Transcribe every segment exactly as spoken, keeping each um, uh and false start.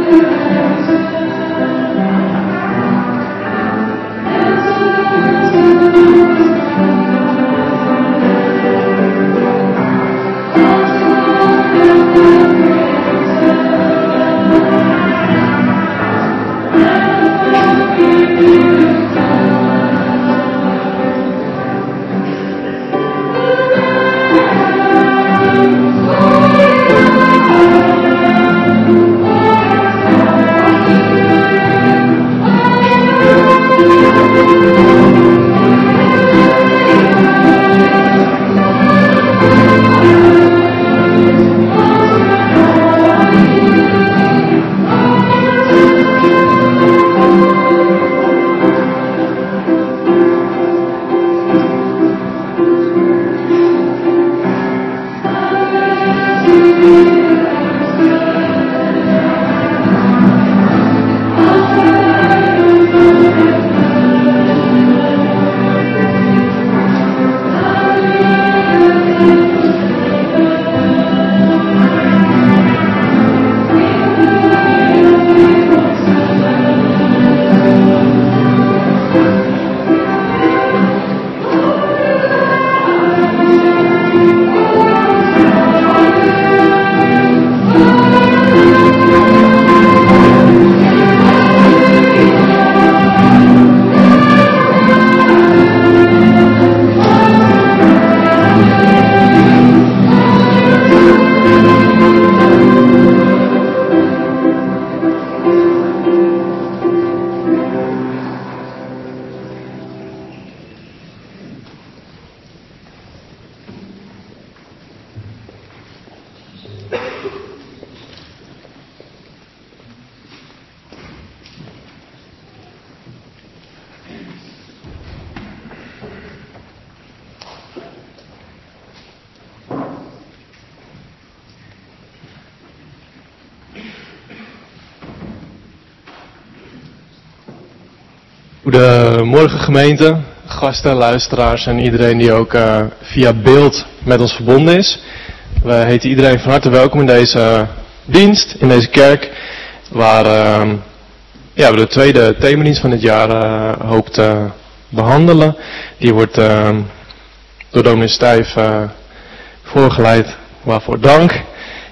Goedemorgen gemeente, gasten, luisteraars en iedereen die ook uh, via beeld met ons verbonden is. We heten iedereen van harte welkom in deze dienst, in deze kerk, waar uh, ja, we de tweede themadienst van dit jaar uh, hopen te behandelen. Die wordt uh, door dominee Stijf uh, voorgeleid, waarvoor dank.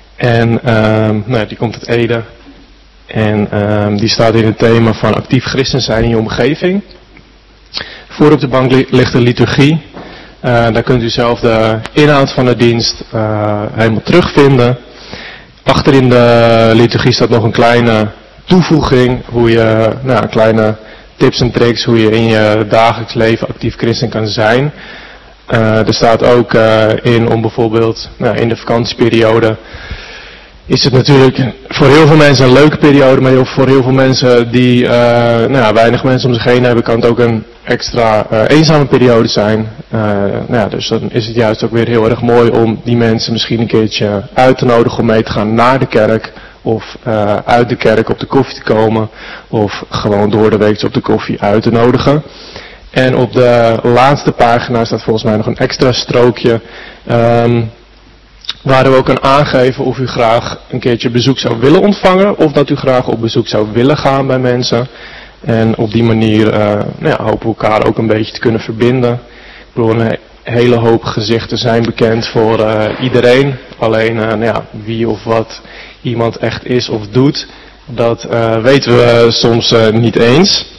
En uh, nou, die komt uit Ede. En uh, die staat in het thema van actief christen zijn in je omgeving. Voor op de bank ligt de liturgie. Uh, daar kunt u zelf de inhoud van de dienst uh, helemaal terugvinden. Achterin de liturgie staat nog een kleine toevoeging. Hoe je, nou, kleine tips en tricks hoe je in je dagelijks leven actief christen kan zijn. Uh, er staat ook uh, in om bijvoorbeeld nou, in de vakantieperiode is het natuurlijk voor heel veel mensen een leuke periode, maar voor heel veel mensen die uh, nou ja, weinig mensen om zich heen hebben, kan het ook een extra uh, eenzame periode zijn. Uh, nou ja, dus dan is het juist ook weer heel erg mooi om die mensen misschien een keertje uit te nodigen om mee te gaan naar de kerk, of uh, uit de kerk op de koffie te komen, of gewoon door de week op de koffie uit te nodigen. En op de laatste pagina staat volgens mij nog een extra strookje, Um, waar u ook kan aangeven of u graag een keertje bezoek zou willen ontvangen. Of dat u graag op bezoek zou willen gaan bij mensen. En op die manier uh, nou ja, hopen we elkaar ook een beetje te kunnen verbinden. Ik bedoel, een hele hoop gezichten zijn bekend voor uh, iedereen. Alleen uh, nou ja, wie of wat iemand echt is of doet, dat uh, weten we soms uh, niet eens.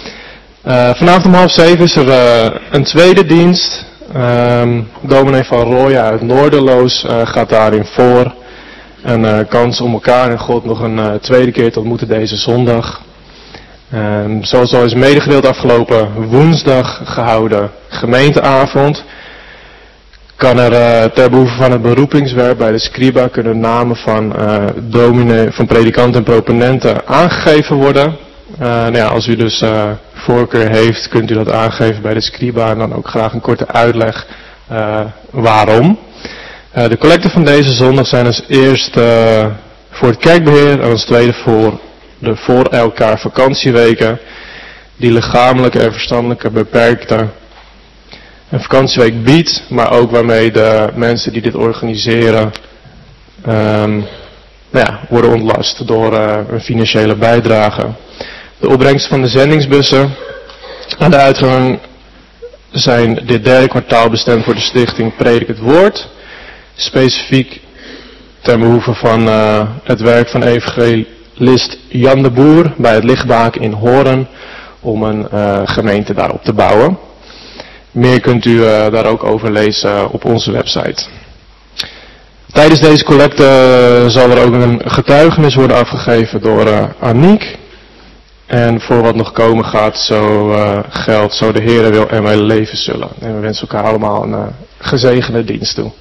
Uh, vanavond om half zeven is er uh, een tweede dienst. Um, dominee van Rooyen uit Noorderloos uh, gaat daarin voor. Een uh, kans om elkaar en God nog een uh, tweede keer te ontmoeten deze zondag. Um, zoals al is medegedeeld afgelopen woensdag gehouden gemeenteavond. Kan er uh, ter behoeve van het beroepingswerk bij de scriba kunnen namen van, uh, dominee, van predikant en proponenten aangegeven worden. Uh, nou ja, als u dus uh, voorkeur heeft, kunt u dat aangeven bij de scriba en dan ook graag een korte uitleg uh, waarom. Uh, de collecten van deze zondag zijn als eerst uh, voor het kerkbeheer en als tweede voor de voor elkaar vakantieweken die lichamelijke en verstandelijke beperkte een vakantieweek biedt, maar ook waarmee de mensen die dit organiseren um, nou ja, worden ontlast door uh, een financiële bijdrage. De opbrengst van de zendingsbussen aan de uitgang zijn dit derde kwartaal bestemd voor de stichting Predik het Woord. Specifiek ten behoeve van uh, het werk van evangelist Jan de Boer bij het Lichtbaak in Hoorn om een uh, gemeente daarop te bouwen. Meer kunt u uh, daar ook over lezen op onze website. Tijdens deze collecte uh, zal er ook een getuigenis worden afgegeven door uh, Aniek. En voor wat nog komen gaat, zo uh, geldt, zo de Heere wil en wij leven zullen. En we wensen elkaar allemaal een uh, gezegende dienst toe.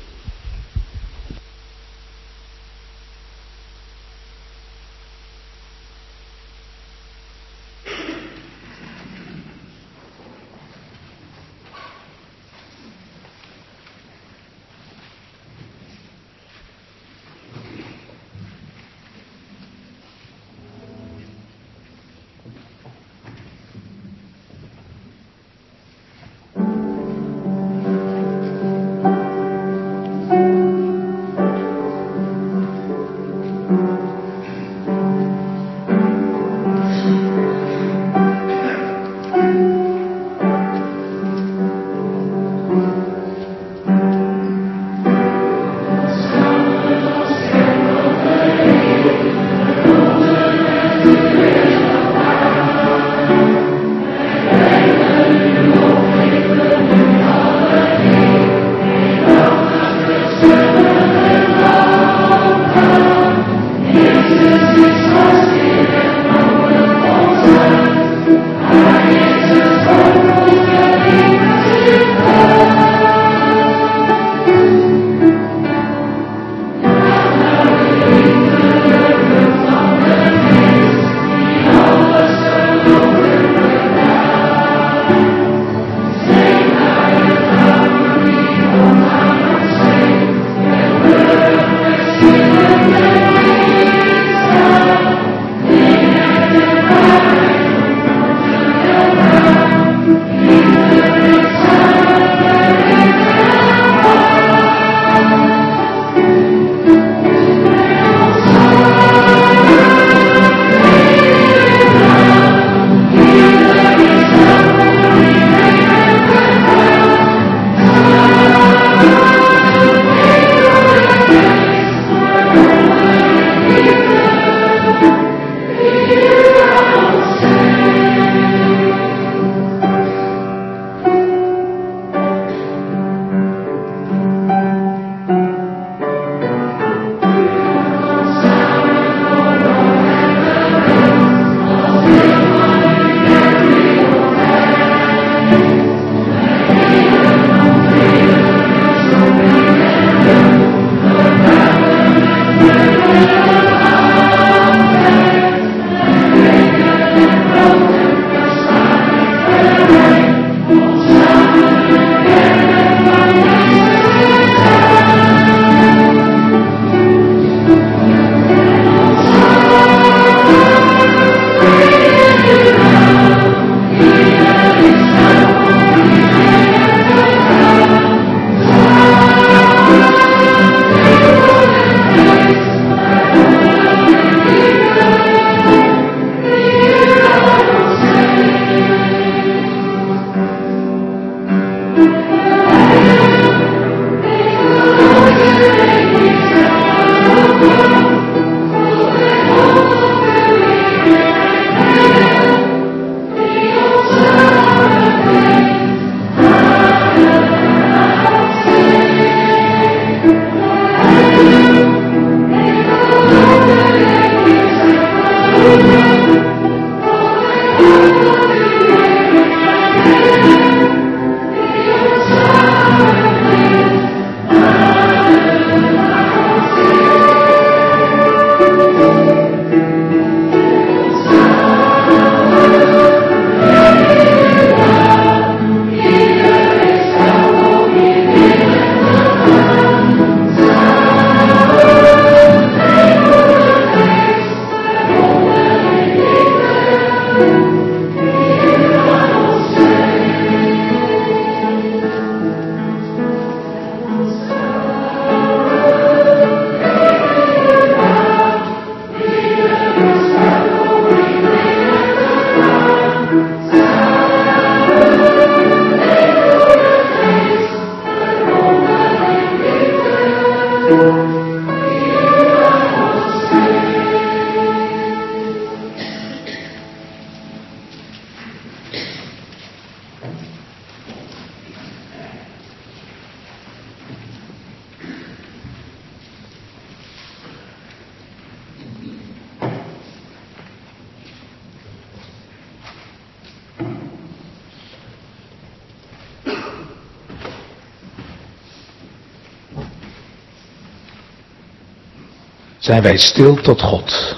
Zijn wij stil tot God.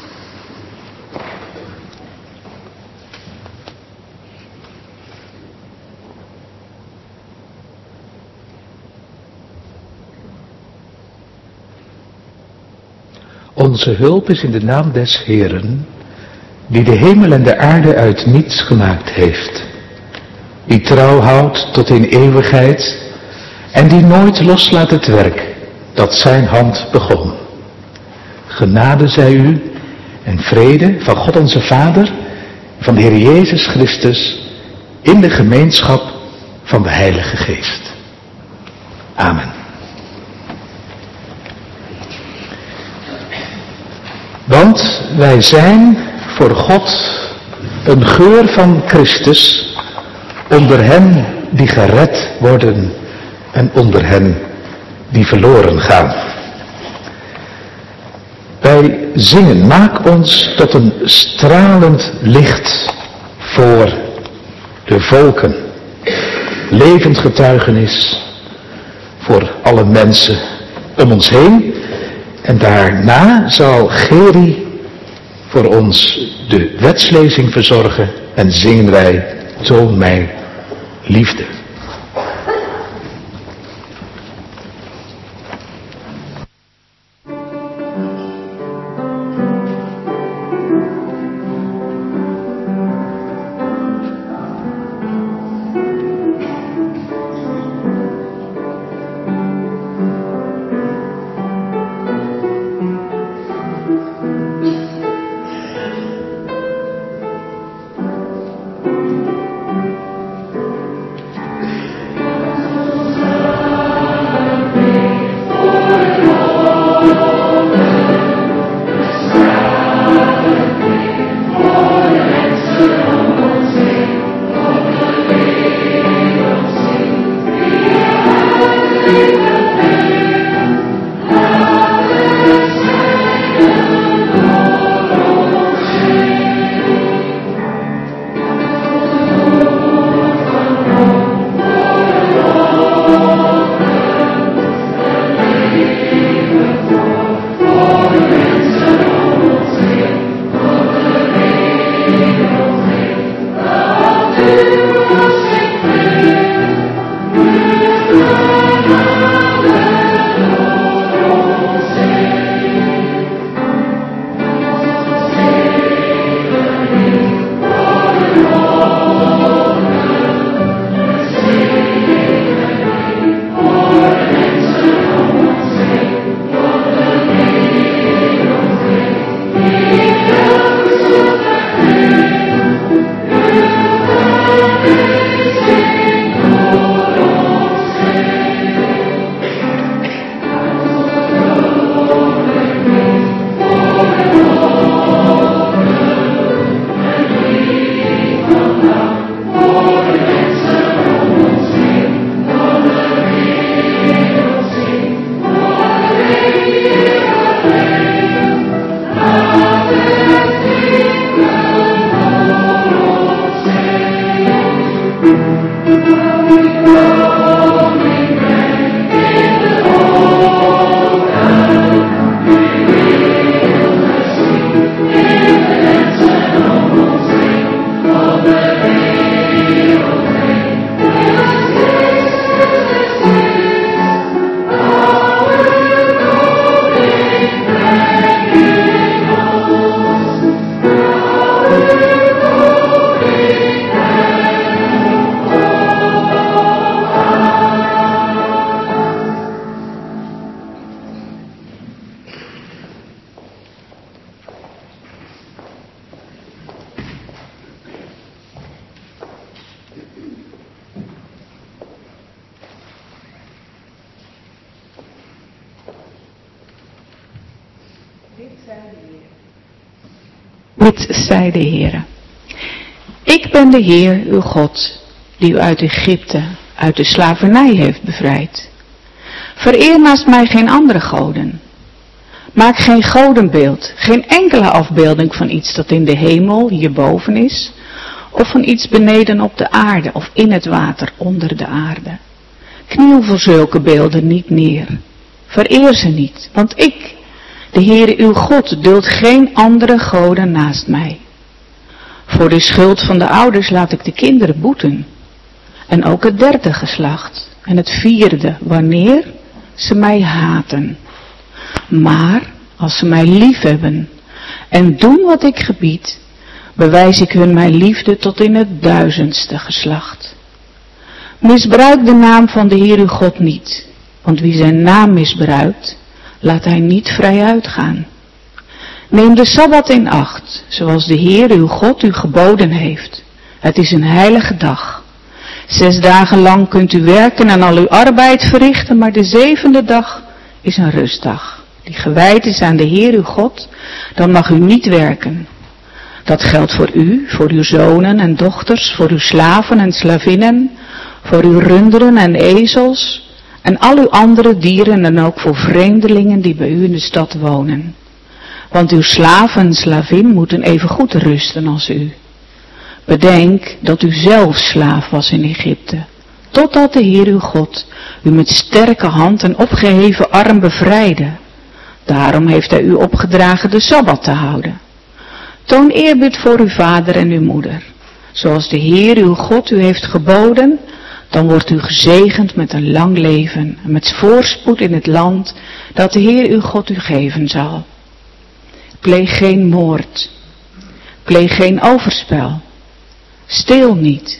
Onze hulp is in de naam des Heeren, die de hemel en de aarde uit niets gemaakt heeft, die trouw houdt tot in eeuwigheid en die nooit loslaat het werk dat zijn hand begon. Genade zij u en vrede van God onze Vader, van de Heer Jezus Christus, in de gemeenschap van de Heilige Geest. Amen. Want wij zijn voor God een geur van Christus onder hen die gered worden en onder hen die verloren gaan. Wij zingen, maak ons tot een stralend licht voor de volken. Levend getuigenis voor alle mensen om ons heen. En daarna zal Geri voor ons de wetslezing verzorgen en zingen wij, toon mij liefde. Dit zei de Heere. Ik ben de Heer, uw God, die u uit Egypte, uit de slavernij heeft bevrijd. Vereer naast mij geen andere goden. Maak geen godenbeeld, geen enkele afbeelding van iets dat in de hemel hierboven is, of van iets beneden op de aarde of in het water onder de aarde. Kniel voor zulke beelden niet neer. Vereer ze niet, want ik, de Heere uw God, duld geen andere goden naast mij. Voor de schuld van de ouders laat ik de kinderen boeten. En ook het derde geslacht en het vierde, wanneer ze mij haten. Maar als ze mij liefhebben en doen wat ik gebied, bewijs ik hun mijn liefde tot in het duizendste geslacht. Misbruik de naam van de Heer uw God niet, want wie zijn naam misbruikt, laat hij niet vrij uitgaan. Neem de Sabbat in acht, zoals de Heer uw God u geboden heeft. Het is een heilige dag. Zes dagen lang kunt u werken en al uw arbeid verrichten, maar de zevende dag is een rustdag, die gewijd is aan de Heer uw God. Dan mag u niet werken. Dat geldt voor u, voor uw zonen en dochters, voor uw slaven en slavinnen, voor uw runderen en ezels en al uw andere dieren en ook voor vreemdelingen die bij u in de stad wonen. Want uw slaaf en slavin moeten even goed rusten als u. Bedenk dat u zelf slaaf was in Egypte, totdat de Heer uw God u met sterke hand en opgeheven arm bevrijdde. Daarom heeft hij u opgedragen de Sabbat te houden. Toon eerbied voor uw vader en uw moeder, zoals de Heer uw God u heeft geboden. Dan wordt u gezegend met een lang leven en met voorspoed in het land dat de Heer uw God u geven zal. Pleeg geen moord, pleeg geen overspel, steel niet,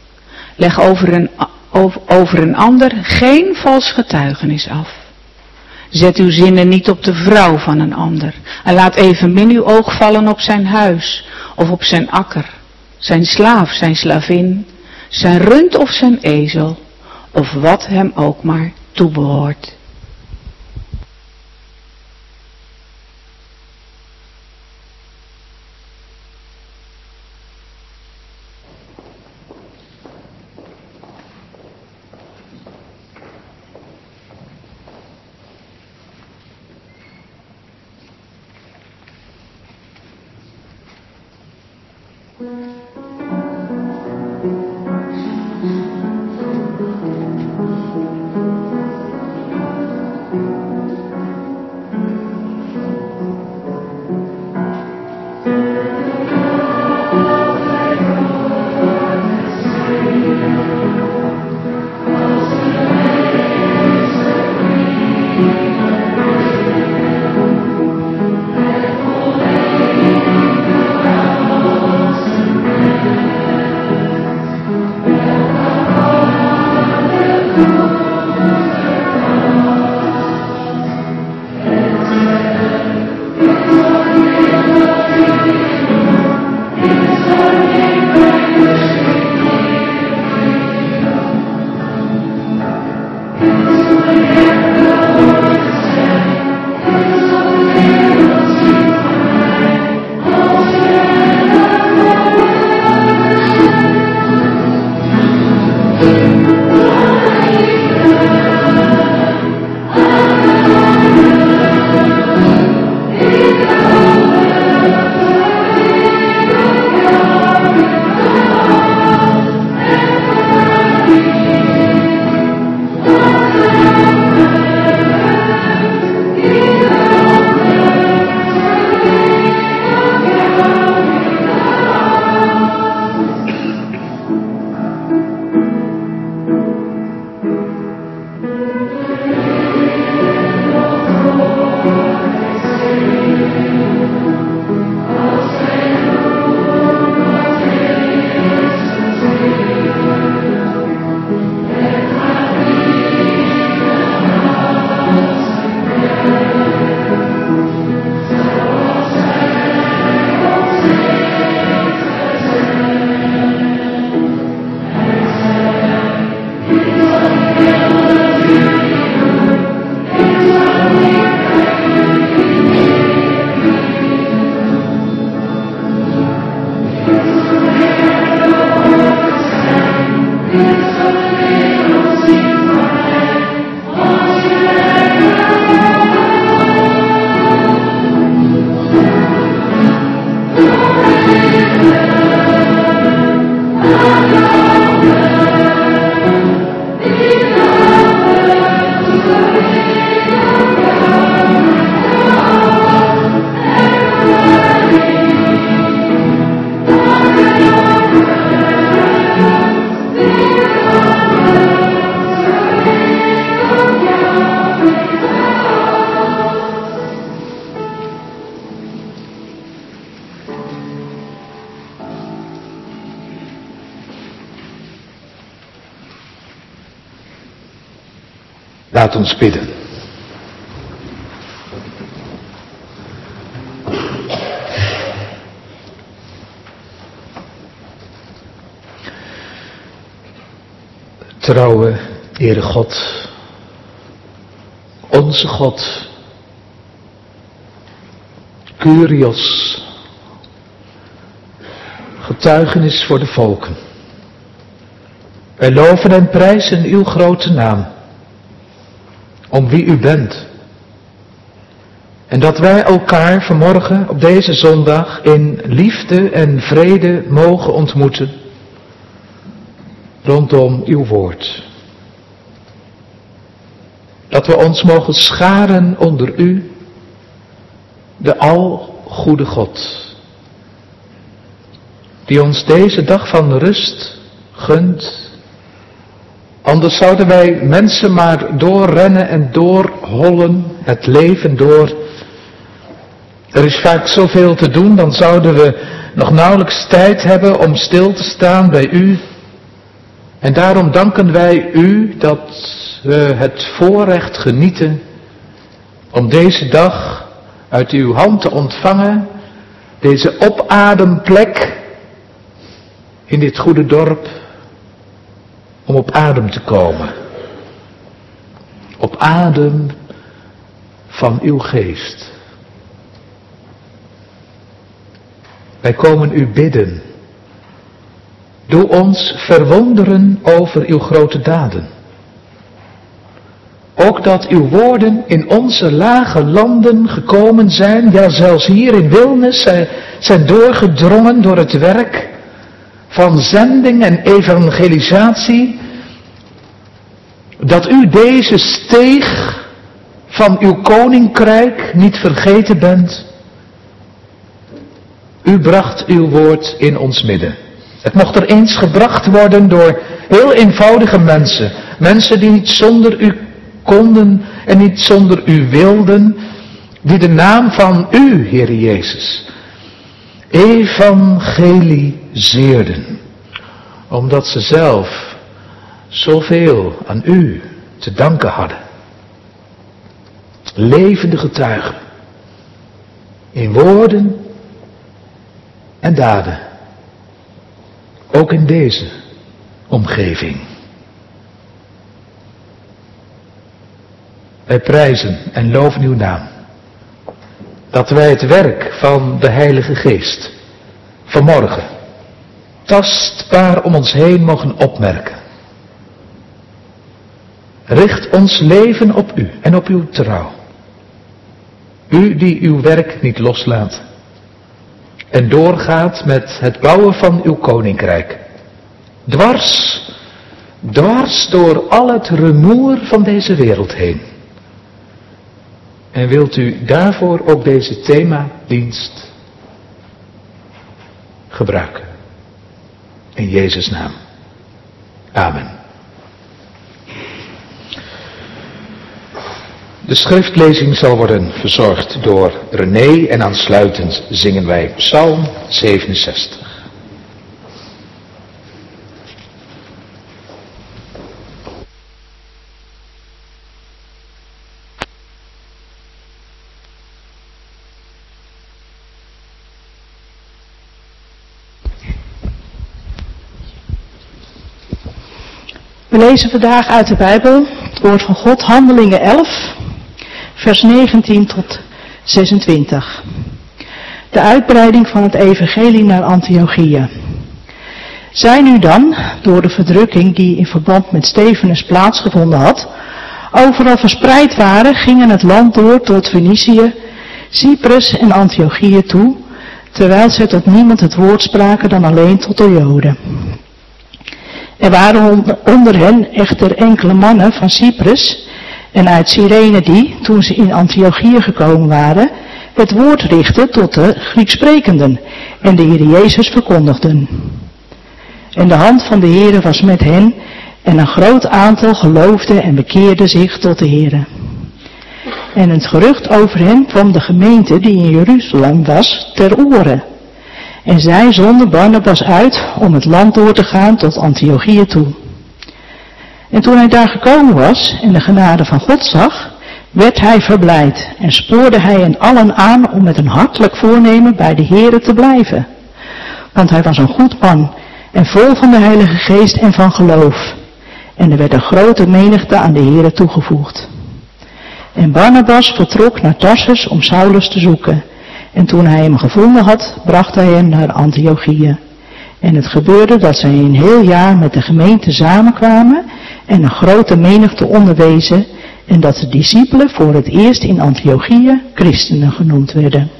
leg over een, over, over een ander geen vals getuigenis af. Zet uw zinnen niet op de vrouw van een ander en laat evenmin uw oog vallen op zijn huis of op zijn akker, zijn slaaf, zijn slavin, zijn rund of zijn ezel, of wat hem ook maar toebehoort. Laat ons bidden. Trouwe Heere God, onze God, Kyrios, getuigenis voor de volken. Wij loven en prijzen uw grote naam, om wie u bent. En dat wij elkaar vanmorgen op deze zondag in liefde en vrede mogen ontmoeten rondom uw woord. Dat we ons mogen scharen onder u, de algoede God, die ons deze dag van rust gunt. Anders zouden wij mensen maar doorrennen en doorhollen, het leven door. Er is vaak zoveel te doen, dan zouden we nog nauwelijks tijd hebben om stil te staan bij u. En daarom danken wij u dat we het voorrecht genieten om deze dag uit uw hand te ontvangen, deze opademplek in dit goede dorp, om op adem te komen. Op adem van uw geest. Wij komen u bidden. Doe ons verwonderen over uw grote daden. Ook dat uw woorden in onze lage landen gekomen zijn, ja zelfs hier in Wilnis zijn doorgedrongen door het werk van zending en evangelisatie. Dat u deze steeg van uw koninkrijk niet vergeten bent. U bracht uw woord in ons midden. Het mocht er eens gebracht worden door heel eenvoudige mensen. Mensen die niet zonder u konden en niet zonder u wilden. Die de naam van u, Heer Jezus, evangeliseerden. Omdat ze zelf zoveel aan u te danken hadden. Levende getuigen. In woorden en daden. Ook in deze omgeving. Wij prijzen en loven uw naam. Dat wij het werk van de Heilige Geest vanmorgen tastbaar om ons heen mogen opmerken. Richt ons leven op u en op uw trouw. U die uw werk niet loslaat. En doorgaat met het bouwen van uw koninkrijk. Dwars, dwars door al het rumoer van deze wereld heen. En wilt u daarvoor ook deze themadienst gebruiken. In Jezus' naam. Amen. De schriftlezing zal worden verzorgd door René en aansluitend zingen wij Psalm zevenenzestig. We lezen vandaag uit de Bijbel het woord van God, Handelingen elf, vers negentien tot zesentwintig. De uitbreiding van het evangelie naar Antiochië. Zij nu dan, door de verdrukking die in verband met Stefanus plaatsgevonden had, overal verspreid waren, gingen het land door tot Fenicië, Cyprus en Antiochië toe, terwijl zij tot niemand het woord spraken dan alleen tot de Joden. Er waren onder hen echter enkele mannen van Cyprus en uit Cyrene die, toen ze in Antiochië gekomen waren, het woord richtten tot de Grieksprekenden en de Heer Jezus verkondigden. En de hand van de Heer was met hen en een groot aantal geloofde en bekeerde zich tot de Heer. En het gerucht over hen kwam de gemeente die in Jeruzalem was ter oren. En zij zonden Barnabas uit om het land door te gaan tot Antiochië toe. En toen hij daar gekomen was en de genade van God zag, werd hij verblijd en spoorde hij hen allen aan om met een hartelijk voornemen bij de Here te blijven. Want hij was een goed man en vol van de Heilige Geest en van geloof. En er werd een grote menigte aan de Here toegevoegd. En Barnabas vertrok naar Tarsus om Saulus te zoeken. En toen hij hem gevonden had, bracht hij hem naar Antiochië. En het gebeurde dat zij een heel jaar met de gemeente samenkwamen en een grote menigte onderwezen, en dat de discipelen voor het eerst in Antiochië christenen genoemd werden.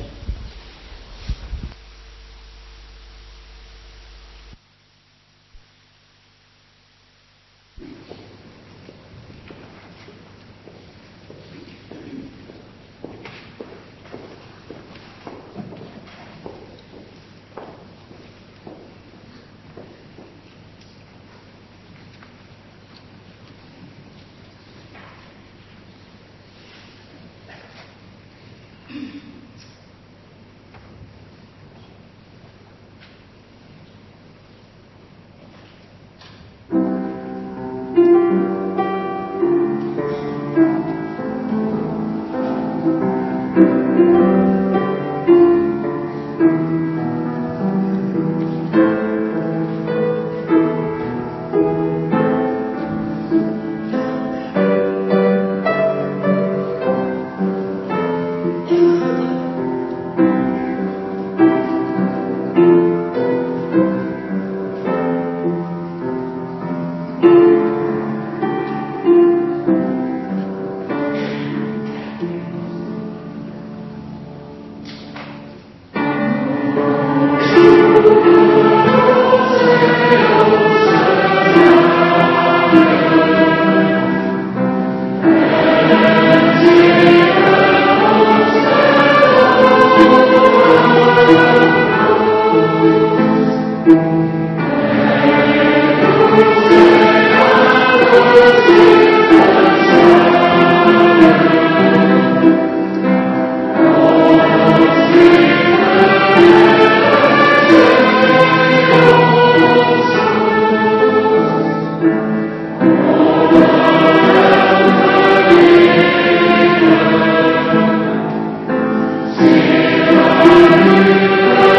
Sing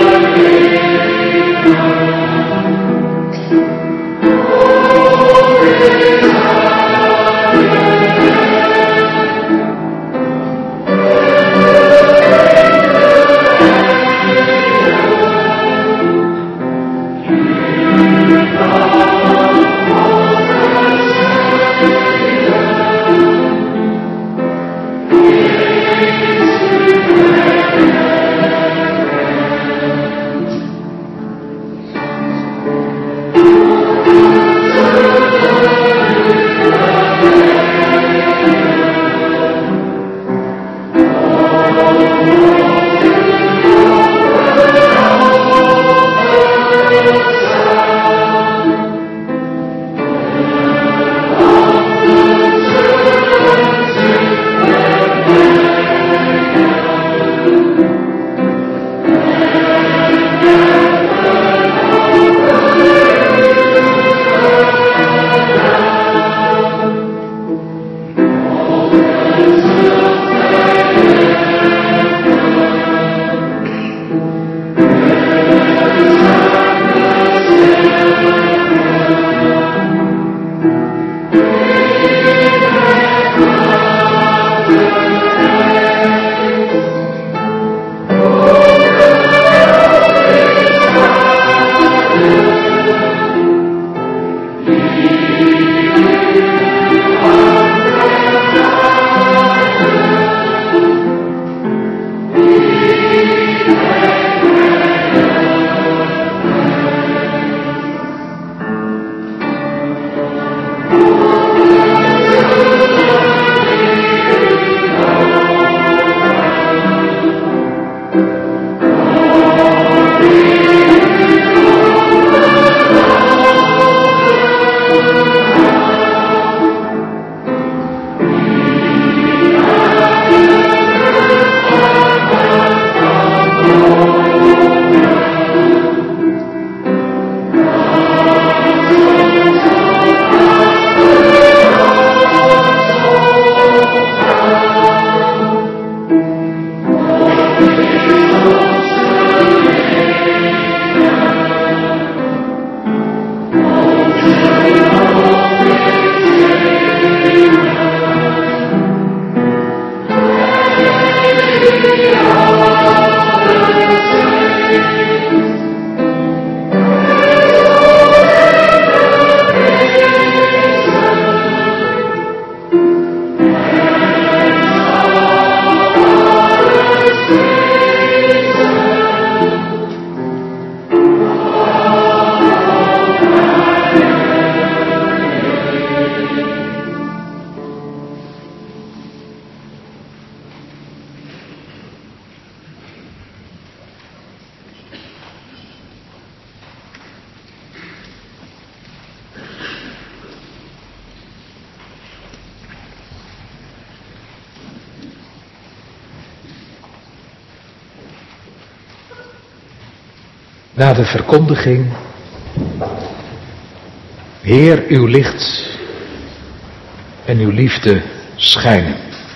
na de verkondiging: Heer, uw licht en uw liefde schijnen.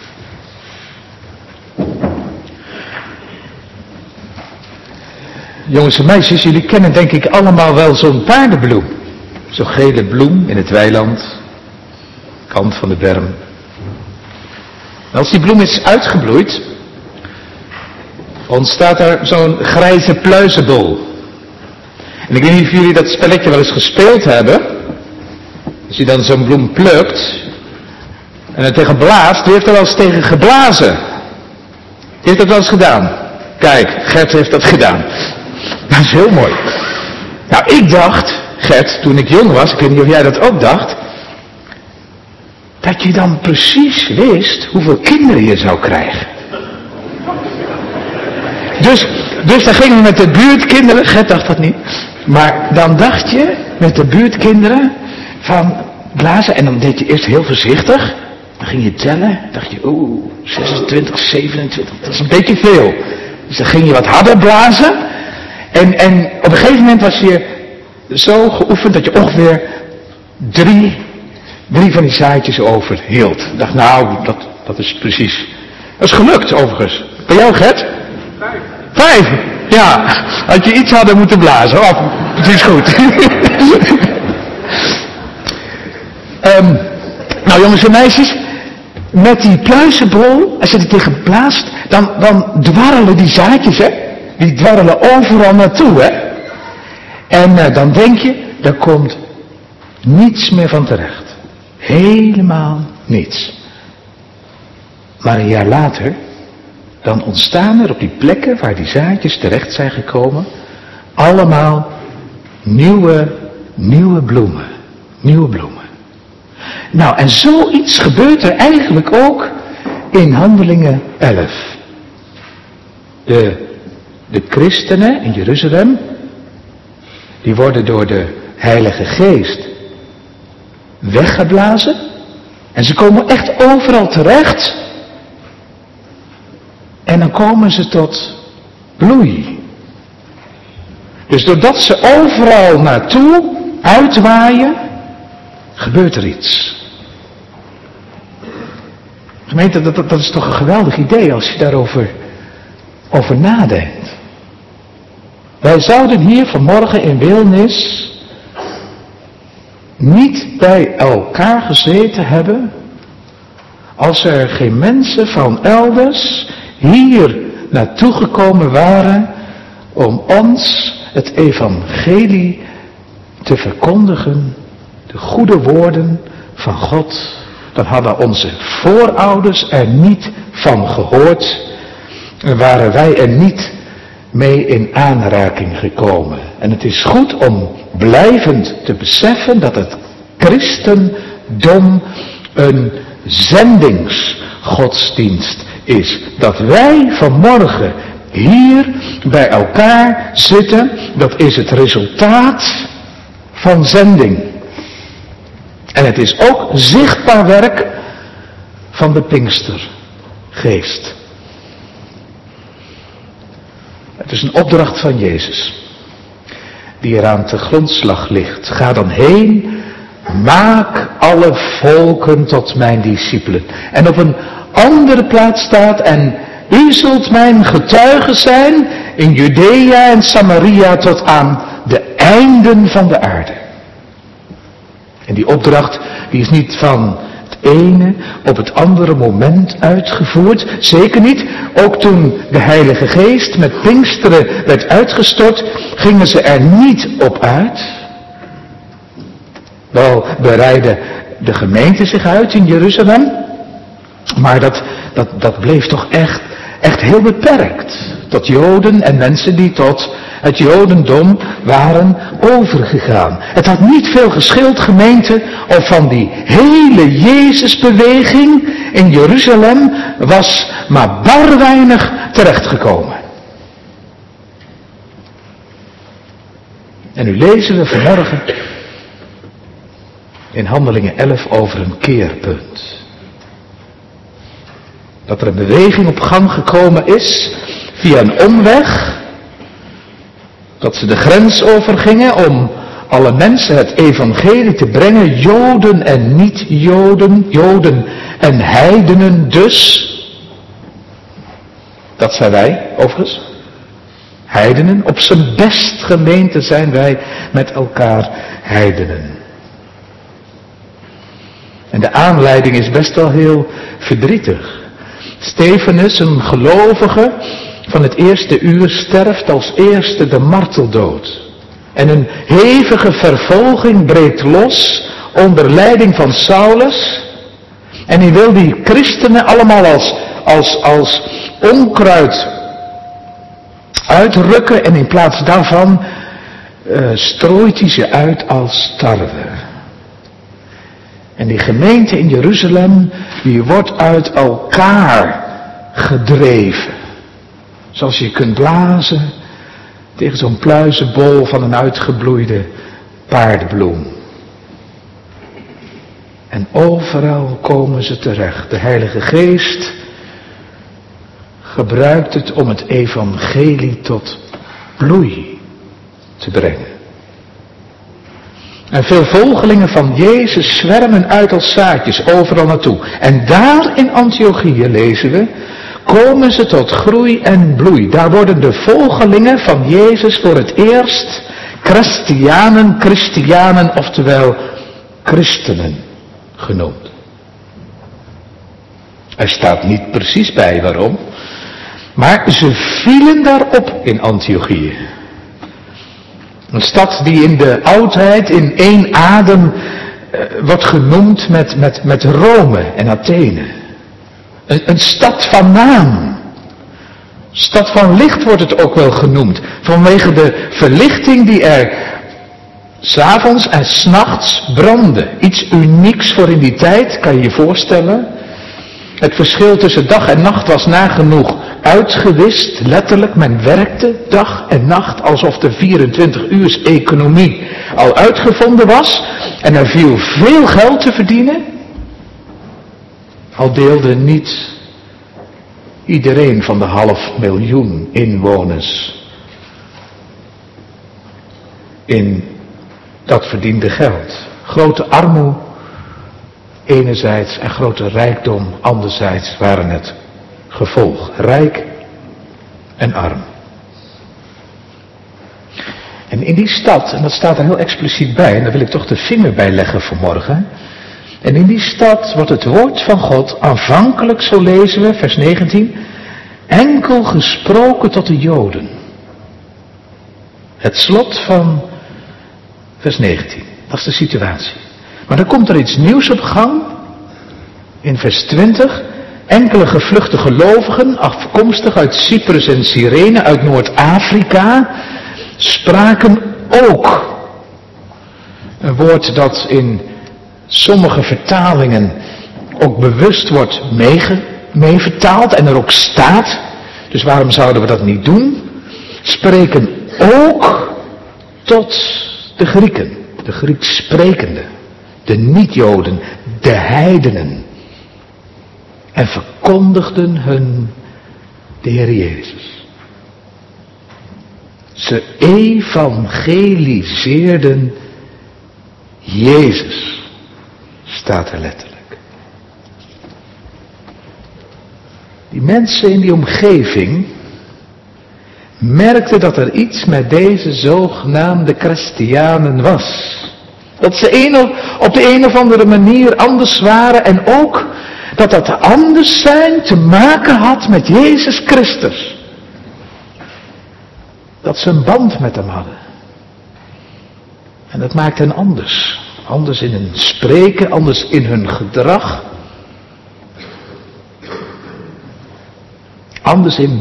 Jongens en meisjes, jullie kennen denk ik allemaal wel zo'n paardenbloem. Zo'n gele bloem in het weiland, kant van de berm. En als die bloem is uitgebloeid, ontstaat er zo'n grijze pluizenbol. En ik weet niet of jullie dat spelletje wel eens gespeeld hebben. Als je dan zo'n bloem plukt en er tegen blaast, wie heeft er wel eens tegen geblazen? Wie heeft dat wel eens gedaan? Kijk, Gert heeft dat gedaan. Dat is heel mooi. Nou, ik dacht, Gert, toen ik jong was, ik weet niet of jij dat ook dacht, dat je dan precies wist hoeveel kinderen je zou krijgen. Dus, dus dan gingen we met de buurtkinderen, Gert dacht dat niet, maar dan dacht je met de buurtkinderen van blazen en dan deed je eerst heel voorzichtig, dan ging je tellen, dacht je, oeh, zesentwintig, zevenentwintig, dat is een beetje veel. Dus dan ging je wat harder blazen en, en op een gegeven moment was je zo geoefend dat je ongeveer drie, drie van die zaadjes overhield. Ik dacht, nou, dat, dat is precies. Dat is gelukt overigens. Bij jou, Gert? Vijf. Vijf? Ja, had je iets hadden moeten blazen. Oh, het is goed. um, nou jongens en meisjes, met die pluizenbol, als je er tegen blaast, dan, dan dwarrelen die zaadjes, hè. Die dwarrelen overal naartoe, hè. En uh, dan denk je, daar komt niets meer van terecht. Helemaal niets. Maar een jaar later, dan ontstaan er op die plekken waar die zaadjes terecht zijn gekomen, allemaal nieuwe, nieuwe bloemen. Nieuwe bloemen. Nou, en zoiets gebeurt er eigenlijk ook in Handelingen elf. De, de christenen in Jeruzalem, die worden door de Heilige Geest weggeblazen. En ze komen echt overal terecht. En dan komen ze tot bloei. Dus doordat ze overal naartoe uitwaaien, gebeurt er iets. Gemeente, dat, dat, dat is toch een geweldig idee als je daarover over nadenkt. Wij zouden hier vanmorgen in Wilnis niet bij elkaar gezeten hebben als er geen mensen van elders hier naartoe gekomen waren om ons het evangelie te verkondigen, de goede woorden van God. Dan hadden onze voorouders er niet van gehoord en waren wij er niet mee in aanraking gekomen. En het is goed om blijvend te beseffen dat het christendom een zendingsgodsdienst is. Dat wij vanmorgen hier bij elkaar zitten, dat is het resultaat van zending. En het is ook zichtbaar werk van de Pinkstergeest. Het is een opdracht van Jezus, die eraan te grondslag ligt. Ga dan heen, maak alle volken tot mijn discipelen. En op een andere plaats staat, en u zult mijn getuigen zijn in Judea en Samaria tot aan de einden van de aarde. En die opdracht, die is niet van het ene op het andere moment uitgevoerd. Zeker niet. Ook toen de Heilige Geest met Pinksteren werd uitgestort, gingen ze er niet op uit. Wel bereidde de gemeente zich uit in Jeruzalem, maar dat, dat, dat bleef toch echt, echt heel beperkt. Tot Joden en mensen die tot het Jodendom waren overgegaan. Het had niet veel geschild, gemeente, of van die hele Jezusbeweging in Jeruzalem was maar bar weinig terechtgekomen. En nu lezen we vanmorgen in Handelingen elf over een keerpunt. Dat er een beweging op gang gekomen is via een omweg Dat ze de grens overgingen om alle mensen het evangelie te brengen, Joden en niet-Joden, Joden en heidenen dus. Dat zijn wij, overigens. Heidenen. Op zijn best gemeente zijn wij met elkaar heidenen. En de aanleiding is best wel heel verdrietig. Stefanus, een gelovige van het eerste uur, sterft als eerste de marteldood. En een hevige vervolging breekt los onder leiding van Saulus. En hij wil die christenen allemaal als, als, als onkruid uitrukken. En in plaats daarvan uh, strooit hij ze uit als tarwe. En die gemeente in Jeruzalem, die wordt uit elkaar gedreven. Zoals je kunt blazen tegen zo'n pluizenbol van een uitgebloeide paardenbloem. En overal komen ze terecht. De Heilige Geest gebruikt het om het evangelie tot bloei te brengen. En veel volgelingen van Jezus zwermen uit als zaadjes overal naartoe. En daar in Antiochië, lezen we, komen ze tot groei en bloei. Daar worden de volgelingen van Jezus voor het eerst Christianen, Christianen, oftewel christenen genoemd. Er staat niet precies bij waarom, maar ze vielen daarop in Antiochië. Een stad die in de oudheid in één adem uh, wordt genoemd met, met, met Rome en Athene. Een, een stad van naam. Stad van licht wordt het ook wel genoemd. Vanwege de verlichting die er 's avonds en 's nachts brandde. Iets unieks voor in die tijd, kan je je voorstellen. Het verschil tussen dag en nacht was nagenoeg uitgewist. Letterlijk, men werkte dag en nacht alsof de vierentwintig uurs economie al uitgevonden was. En er viel veel geld te verdienen. Al deelde niet iedereen van de half miljoen inwoners in dat verdiende geld. Grote armoede enerzijds en grote rijkdom anderzijds waren het gevolg. Rijk en arm. En in die stad, en dat staat er heel expliciet bij, en daar wil ik toch de vinger bij leggen vanmorgen. En in die stad wordt het woord van God aanvankelijk, zo lezen we, vers negentien, enkel gesproken tot de Joden. Het slot van vers negentien, dat is de situatie. Maar dan komt er iets nieuws op gang, in vers twintig, enkele gevluchte gelovigen, afkomstig uit Cyprus en Cyrene, uit Noord-Afrika, spraken ook. Een woord dat in sommige vertalingen ook bewust wordt meevertaald en er ook staat. Dus waarom zouden we dat niet doen? Spreken ook tot de Grieken, de Grieks sprekende, de niet-Joden, de heidenen. En verkondigden hun de Heer Jezus. Ze evangeliseerden Jezus, staat er letterlijk. Die mensen in die omgeving merkten dat er iets met deze zogenaamde Christianen was. Dat ze op de een of andere manier anders waren en ook dat dat anders zijn te maken had met Jezus Christus. Dat ze een band met hem hadden. En dat maakte hen anders. Anders in hun spreken, anders in hun gedrag. Anders in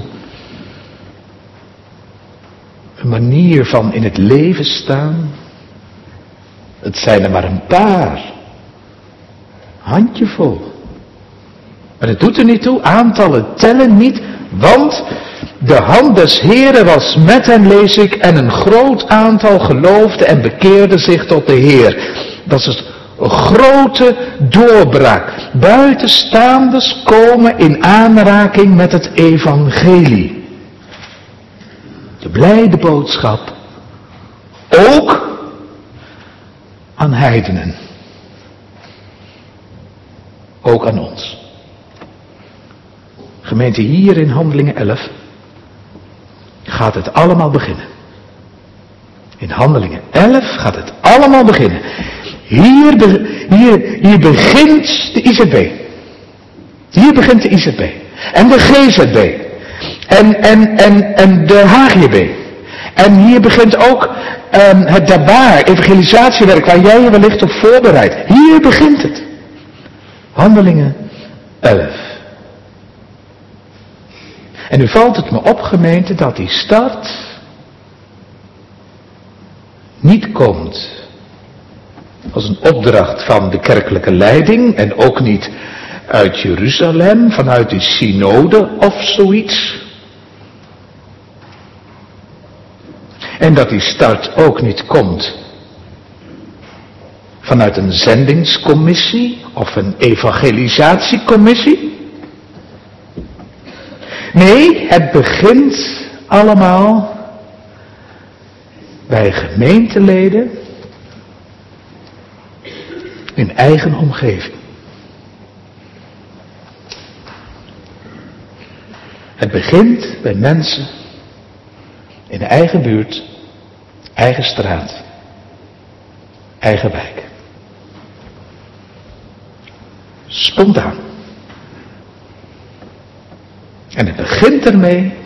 een manier van in het leven staan. Het zijn er maar een paar. Handjevol. Maar het doet er niet toe, aantallen tellen niet, want de hand des Heeren was met hen, lees ik, en een groot aantal geloofde en bekeerde zich tot de Heer. Dat is een grote doorbraak. Buitenstaanders komen in aanraking met het evangelie. De blijde boodschap ook aan heidenen. Ook aan ons. Gemeente, hier in Handelingen elf gaat het allemaal beginnen. In Handelingen elf gaat het allemaal beginnen. Hier, be, hier, hier begint de I Z B. Hier begint de I Z B. En de G Z B. En, en, en, en de H G B. En hier begint ook um, het Dabar, evangelisatiewerk, waar jij je wellicht op voorbereidt. Hier begint het. Handelingen elf. En nu valt het me op, gemeente, dat die start niet komt als een opdracht van de kerkelijke leiding en ook niet uit Jeruzalem, vanuit de synode of zoiets. En dat die start ook niet komt vanuit een zendingscommissie of een evangelisatiecommissie. Nee, het begint allemaal bij gemeenteleden in eigen omgeving. Het begint bij mensen in de eigen buurt, eigen straat, eigen wijk. Spontaan. En het begint ermee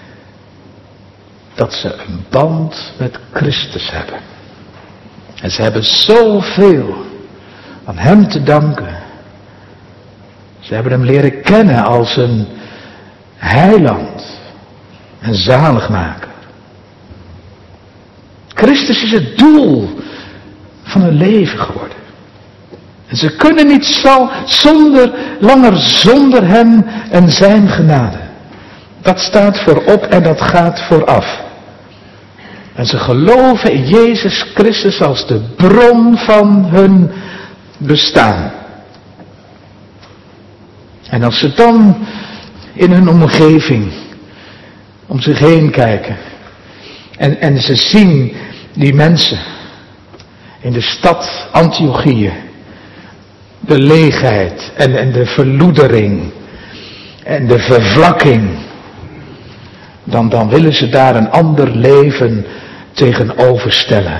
dat ze een band met Christus hebben. En ze hebben zoveel aan hem te danken. Ze hebben hem leren kennen als een heiland en zaligmaker. Christus is het doel van hun leven geworden. En ze kunnen niet zo, zonder, langer zonder hem en zijn genade. Dat staat voorop en dat gaat vooraf. En ze geloven in Jezus Christus als de bron van hun bestaan. En als ze dan in hun omgeving om zich heen kijken. En, en ze zien die mensen in de stad Antiochië. De leegheid en, en de verloedering en de vervlakking. Dan, dan willen ze daar een ander leven tegenover stellen.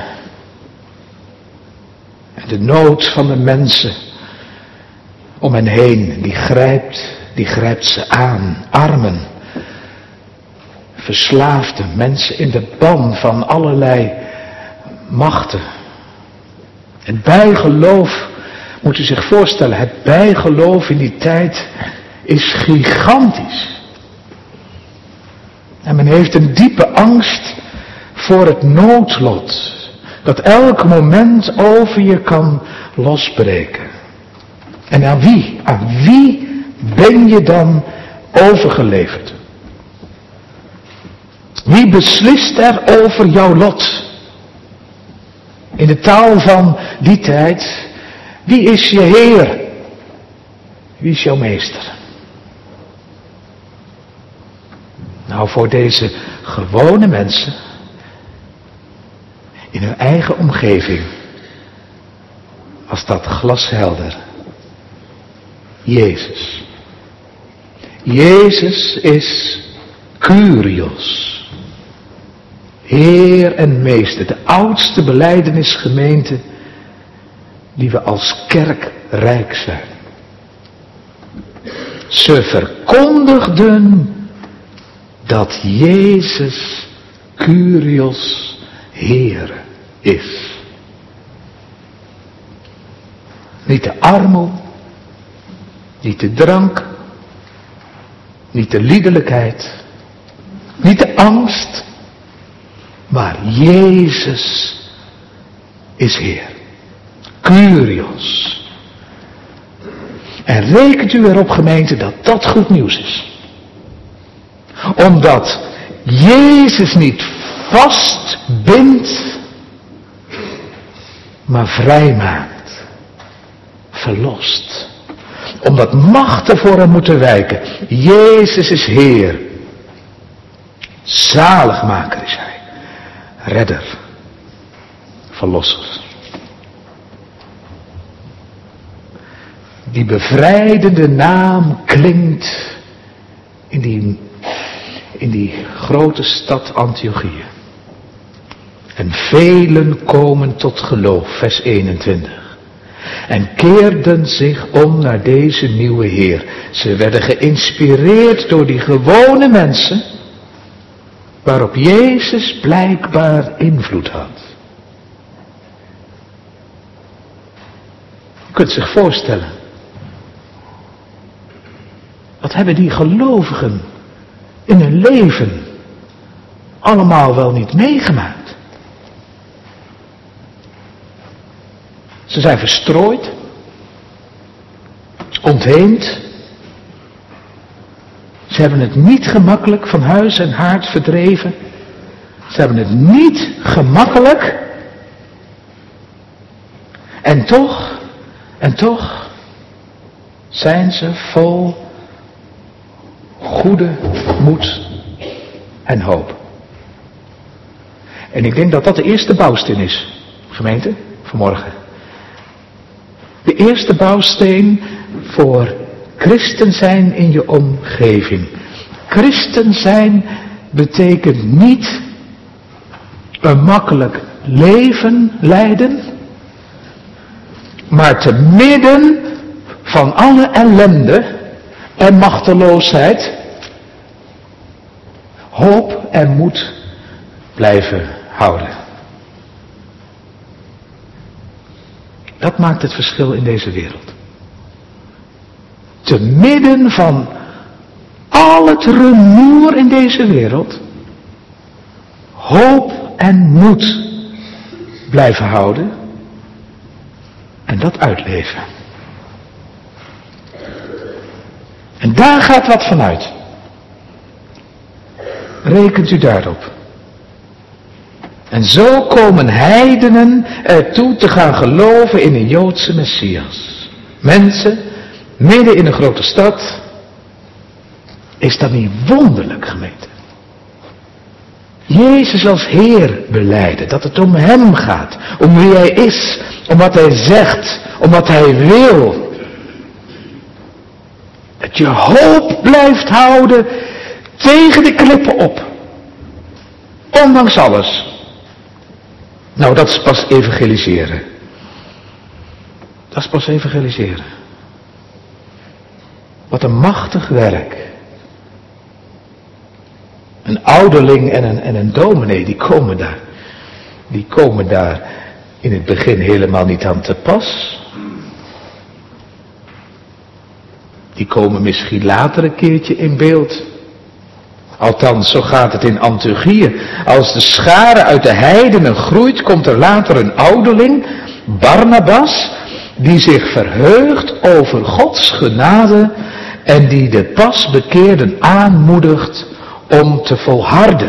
En de nood van de mensen om hen heen, die grijpt, die grijpt ze aan. Armen, verslaafde mensen in de ban van allerlei machten. Het bijgeloof, moet u zich voorstellen, het bijgeloof in die tijd is gigantisch. En men heeft een diepe angst voor het noodlot. Dat elk moment over je kan losbreken. En aan wie? Aan wie ben je dan overgeleverd? Wie beslist er over jouw lot? In de taal van die tijd, wie is je Heer? Wie is jouw meester? Nou, voor deze gewone mensen, in hun eigen omgeving, was dat glashelder. Jezus. Jezus is Kyrios. Heer en Meester, de oudste belijdenisgemeente die we als kerk rijk zijn. Ze verkondigden dat Jezus Kyrios Heer is. Niet de armoede, niet de drank, niet de liederlijkheid, niet de angst, maar Jezus is Heer. Kyrios. En rekent u erop, gemeente, dat dat goed nieuws is. Omdat Jezus niet vastbindt, maar vrijmaakt, verlost. Omdat machten voor hem moeten wijken. Jezus is Heer. Zaligmaker is hij. Redder. verlossers. Die bevrijdende naam klinkt in die, in die grote stad Antiochië. En velen komen tot geloof, vers eenentwintig. En keerden zich om naar deze nieuwe Heer. Ze werden geïnspireerd door die gewone mensen, waarop Jezus blijkbaar invloed had. Je kunt zich voorstellen, wat hebben die gelovigen in hun leven allemaal wel niet meegemaakt? Ze zijn verstrooid, ontheemd. Ze hebben het niet gemakkelijk van huis en haard verdreven. Ze hebben het niet gemakkelijk. En toch, en toch zijn ze vol goede moed en hoop. En ik denk dat dat de eerste bouwsteen is, gemeente, vanmorgen. De eerste bouwsteen voor christen zijn in je omgeving. Christen zijn betekent niet een makkelijk leven leiden, maar te midden van alle ellende en machteloosheid hoop en moed blijven houden. Dat maakt het verschil in deze wereld. Te midden van al het rumoer in deze wereld, hoop en moed blijven houden en dat uitleven. En daar gaat wat vanuit. Rekent u daarop. En zo komen heidenen ertoe te gaan geloven in een Joodse Messias. Mensen, midden in een grote stad. Is dat niet wonderlijk, gemeente? Jezus als Heer belijden, dat het om Hem gaat. Om wie Hij is, om wat Hij zegt, om wat Hij wil. Dat je hoop blijft houden tegen de klippen op. Ondanks alles. Nou, dat is pas evangeliseren. Dat is pas evangeliseren. Wat een machtig werk. Een ouderling en een, en een dominee, die komen daar. Die komen daar in het begin helemaal niet aan te pas. Die komen misschien later een keertje in beeld. Althans, zo gaat het in Antiochië. Als de schare uit de heidenen groeit, komt er later een ouderling, Barnabas, die zich verheugt over Gods genade en die de pas bekeerden aanmoedigt om te volharden.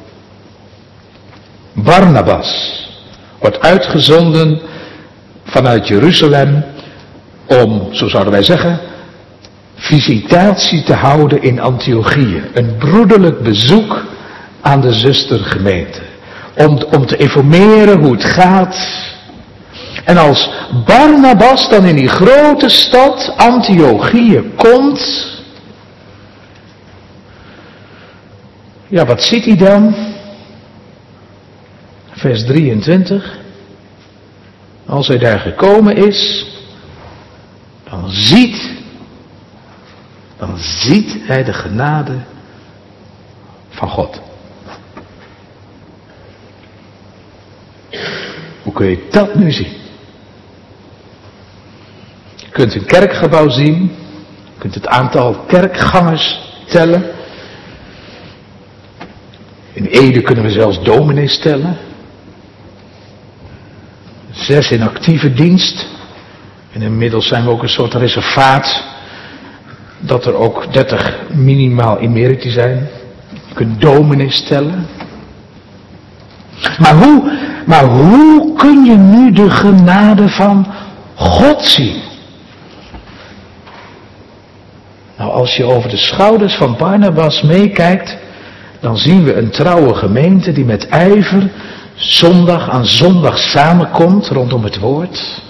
Barnabas wordt uitgezonden vanuit Jeruzalem om, zo zouden wij zeggen, visitatie te houden in Antiochië. Een broederlijk bezoek aan de zustergemeente. Om, om te informeren hoe het gaat. En als Barnabas dan in die grote stad Antiochië komt. Ja, wat ziet hij dan? Vers drieëntwintig. Als hij daar gekomen is, dan ziet Dan ziet hij de genade van God. Hoe kun je dat nu zien? Je kunt een kerkgebouw zien. Je kunt het aantal kerkgangers tellen. In Ede kunnen we zelfs dominees tellen. Zes in actieve dienst. En inmiddels zijn we ook een soort reservaat. Dat er ook dertig minimaal emeriti zijn. Je kunt dominees tellen. Maar hoe, maar hoe kun je nu de genade van God zien? Nou, als je over de schouders van Barnabas meekijkt, dan zien we een trouwe gemeente die met ijver zondag aan zondag samenkomt rondom het woord.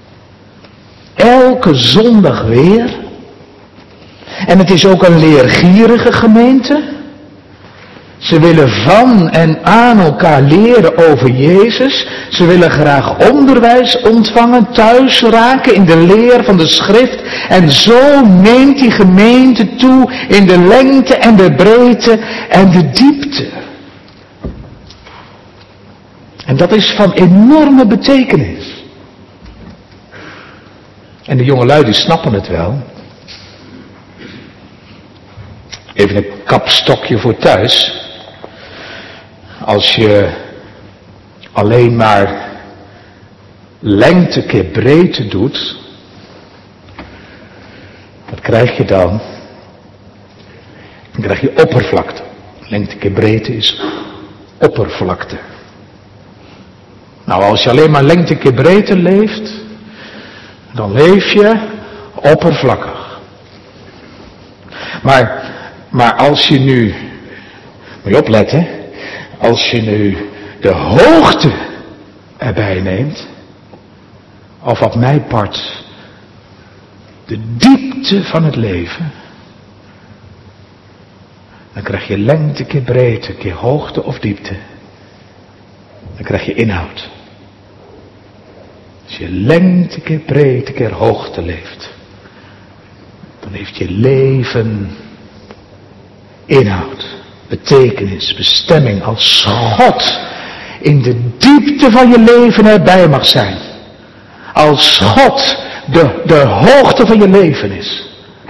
Elke zondag weer. En het is ook een leergierige gemeente. Ze willen van en aan elkaar leren over Jezus. Ze willen graag onderwijs ontvangen, thuis raken in de leer van de schrift. En zo neemt die gemeente toe in de lengte en de breedte en de diepte. En dat is van enorme betekenis. En de jongelui die snappen het wel. Even een kapstokje voor thuis. Als je alleen maar lengte keer breedte doet, wat krijg je dan? Dan krijg je oppervlakte. Lengte keer breedte is oppervlakte. Nou, als je alleen maar lengte keer breedte leeft, dan leef je oppervlakkig. Maar, maar als je nu, moet je opletten, als je nu de hoogte erbij neemt, of op mijn part de diepte van het leven, dan krijg je lengte keer breedte, keer hoogte of diepte. Dan krijg je inhoud. Als je lengte keer breedte keer hoogte leeft, dan heeft je leven inhoud, betekenis, bestemming, als God in de diepte van je leven erbij mag zijn. Als God de, de hoogte van je leven is.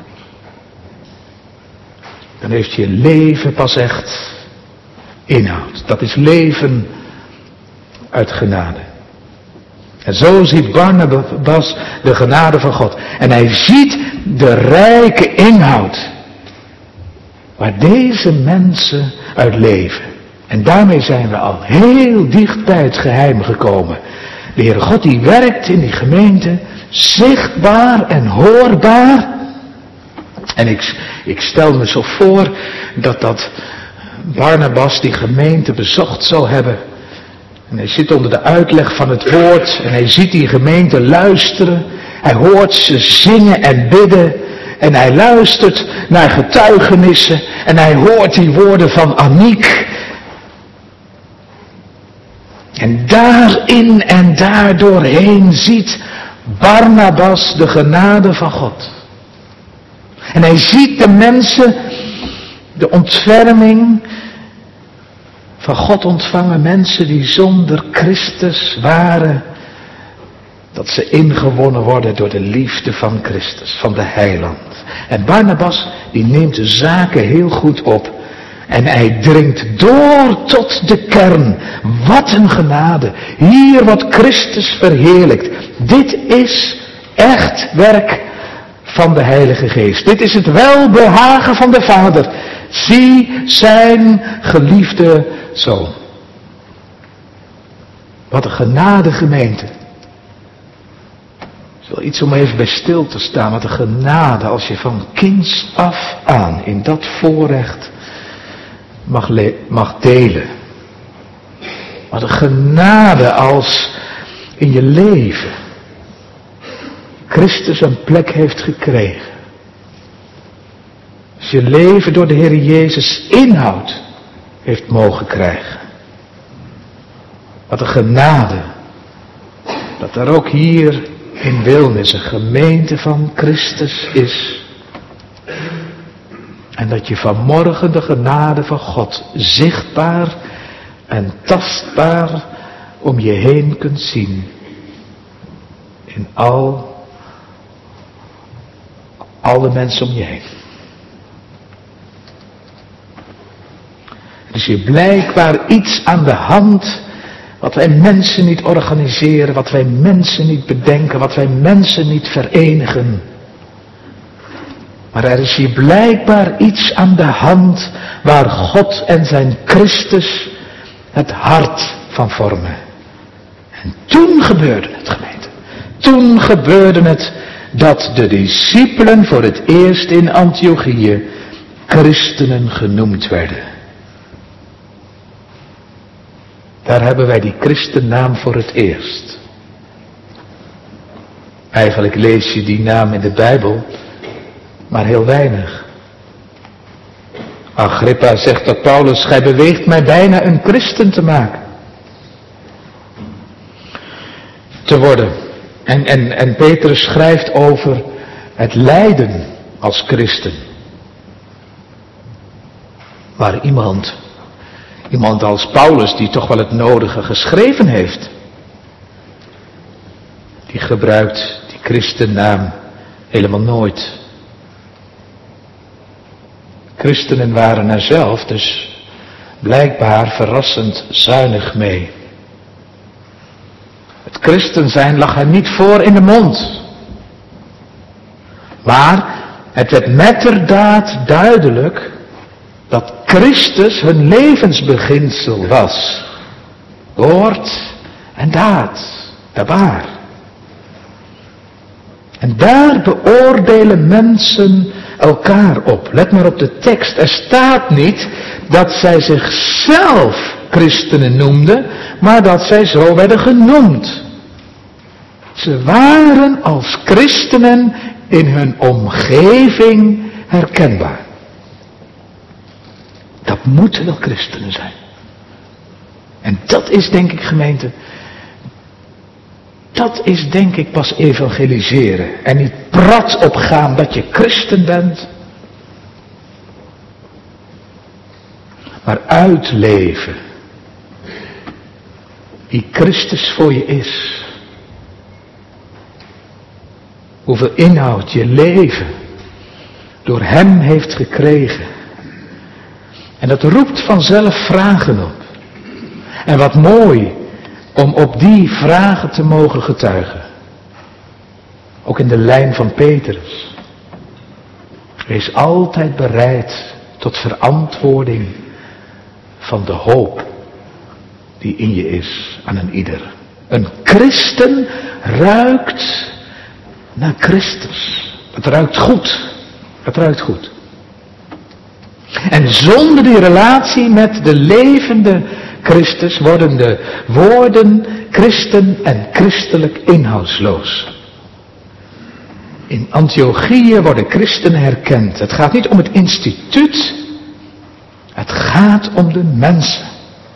Dan heeft je leven pas echt inhoud. Dat is leven uit genade. En zo ziet Barnabas de genade van God. En hij ziet de rijke inhoud waar deze mensen uit leven. En daarmee zijn we al heel dicht bij het geheim gekomen. De Heere God die werkt in die gemeente, zichtbaar en hoorbaar. En ik, ik stel me zo voor dat dat Barnabas die gemeente bezocht zal hebben. En hij zit onder de uitleg van het woord en hij ziet die gemeente luisteren. Hij hoort ze zingen en bidden. En hij luistert naar getuigenissen. En hij hoort die woorden van Aniek. En daarin en daardoorheen ziet Barnabas de genade van God. En hij ziet de mensen de ontferming van God ontvangen. Mensen die zonder Christus waren. Dat ze ingewonnen worden door de liefde van Christus, van de heiland. En Barnabas die neemt de zaken heel goed op. En hij dringt door tot de kern. Wat een genade. Hier wordt Christus verheerlijkt. Dit is echt werk van de Heilige Geest. Dit is het welbehagen van de Vader. Zie zijn geliefde Zoon. Wat een genade gemeente. Het is wel iets om even bij stil te staan. Wat een genade als je van kinds af aan in dat voorrecht mag, le- mag delen. Wat een genade als in je leven Christus een plek heeft gekregen. Als je leven door de Heer Jezus inhoud heeft mogen krijgen. Wat een genade. Dat er ook hier in Wilnis een gemeente van Christus is. En dat je vanmorgen de genade van God zichtbaar en tastbaar om je heen kunt zien. In al, alle mensen om je heen. Er is hier blijkbaar iets aan de hand wat wij mensen niet organiseren, wat wij mensen niet bedenken, wat wij mensen niet verenigen. Maar er is hier blijkbaar iets aan de hand waar God en zijn Christus het hart van vormen. En toen gebeurde het, gemeente. Toen gebeurde het dat de discipelen voor het eerst in Antiochië christenen genoemd werden. Daar hebben wij die christennaam voor het eerst. Eigenlijk lees je die naam in de Bijbel maar heel weinig. Agrippa zegt tot Paulus, gij beweegt mij bijna een christen te maken. Te worden. En, en, en Petrus schrijft over het lijden als christen. Maar iemand, iemand als Paulus die toch wel het nodige geschreven heeft, die gebruikt die christennaam helemaal nooit. Christenen waren er zelf dus blijkbaar verrassend zuinig mee. Het christen zijn lag hen niet voor in de mond. Maar het werd metterdaad duidelijk dat Christus hun levensbeginsel was. Woord en daad, daarwaar. En daar beoordelen mensen elkaar op. Let maar op de tekst. Er staat niet dat zij zichzelf christenen noemden, maar dat zij zo werden genoemd. Ze waren als christenen in hun omgeving herkenbaar. Dat moeten wel christenen zijn. En dat is denk ik, gemeente, dat is denk ik pas evangeliseren. En niet prat opgaan dat je christen bent. Maar uitleven. Wie Christus voor je is. Hoeveel inhoud je leven door hem heeft gekregen. En dat roept vanzelf vragen op. En wat mooi om op die vragen te mogen getuigen. Ook in de lijn van Petrus. Wees altijd bereid tot verantwoording van de hoop die in je is aan een ieder. Een christen ruikt naar Christus. Het ruikt goed. Het ruikt goed. En zonder die relatie met de levende Christus worden de woorden christen en christelijk inhoudsloos. In Antiochië worden christenen herkend. Het gaat niet om het instituut. Het gaat om de mensen.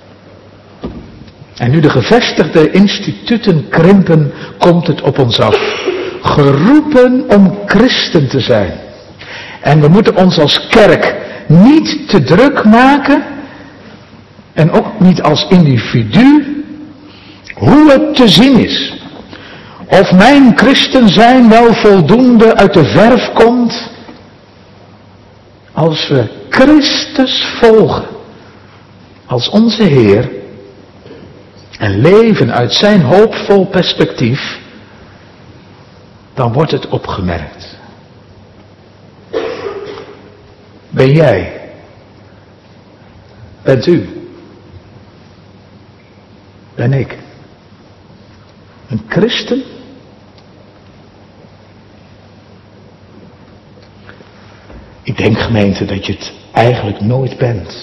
En nu de gevestigde instituten krimpen, komt het op ons af. Geroepen om christen te zijn. En we moeten ons als kerk niet te druk maken. En ook niet als individu. Hoe het te zien is. Of mijn christen zijn wel voldoende uit de verf komt. Als we Christus volgen. Als onze Heer. En leven uit zijn hoopvol perspectief. Dan wordt het opgemerkt. Ben jij? Bent u? Ben ik? Een christen? Ik denk, gemeente, dat je het eigenlijk nooit bent.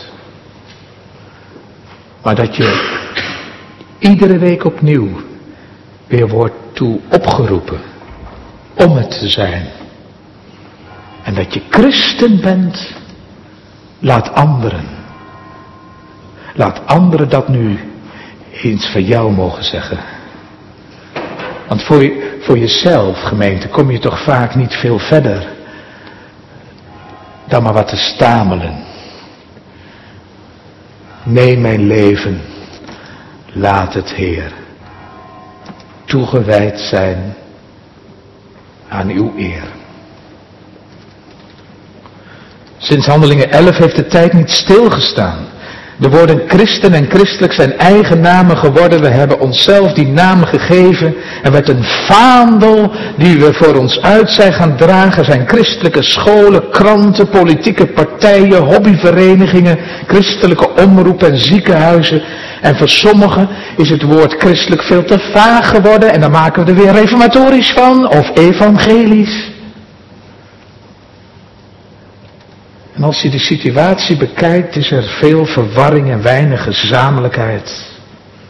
Maar dat je iedere week opnieuw weer wordt toe opgeroepen om het te zijn. En dat je christen bent, laat anderen. Laat anderen dat nu eens van jou mogen zeggen. Want voor, je, voor jezelf, gemeente, kom je toch vaak niet veel verder dan maar wat te stamelen. Neem mijn leven, laat het, Heer, toegewijd zijn aan uw eer. Sinds Handelingen elf heeft de tijd niet stilgestaan. De woorden christen en christelijk zijn eigen namen geworden. We hebben onszelf die namen gegeven. Er werd een vaandel die we voor ons uit zijn gaan dragen. Er zijn christelijke scholen, kranten, politieke partijen, hobbyverenigingen, christelijke omroepen en ziekenhuizen. En voor sommigen is het woord christelijk veel te vaag geworden. En dan maken we er weer reformatorisch van of evangelisch. En als je de situatie bekijkt, is er veel verwarring en weinig gezamenlijkheid.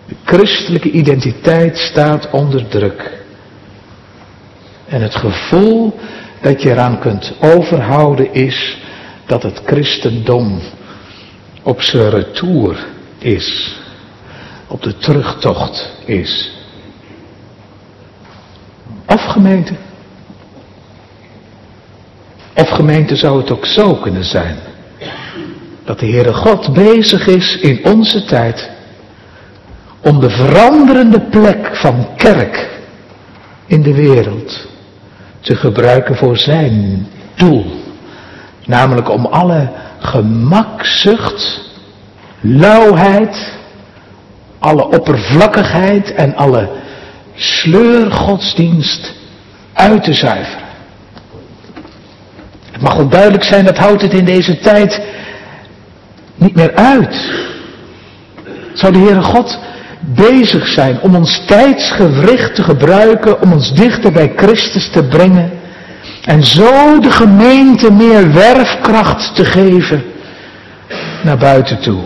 De christelijke identiteit staat onder druk. En het gevoel dat je eraan kunt overhouden is dat het christendom op zijn retour is. Op de terugtocht is. Of gemeente. Of gemeente zou het ook zo kunnen zijn. Dat de Heere God bezig is in onze tijd om de veranderende plek van kerk in de wereld te gebruiken voor zijn doel. Namelijk om alle gemakzucht, lauwheid, alle oppervlakkigheid en alle sleurgodsdienst uit te zuiveren. Het mag wel duidelijk zijn, dat houdt het in deze tijd niet meer uit. Zou de Heere God bezig zijn om ons tijdsgewricht te gebruiken, om ons dichter bij Christus te brengen en zo de gemeente meer werfkracht te geven naar buiten toe.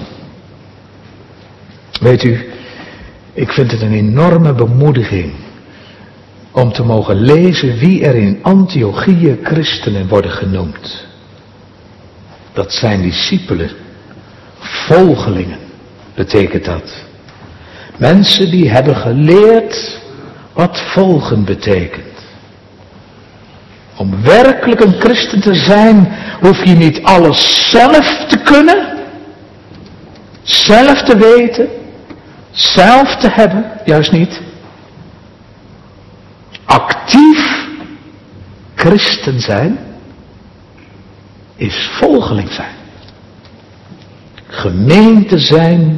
Weet u, ik vind het een enorme bemoediging om te mogen lezen wie er in Antiochië christenen worden genoemd. Dat zijn discipelen, volgelingen betekent dat. Mensen die hebben geleerd wat volgen betekent. Om werkelijk een christen te zijn, hoef je niet alles zelf te kunnen, zelf te weten, zelf te hebben, juist niet. Actief christen zijn is volgeling zijn. Gemeente zijn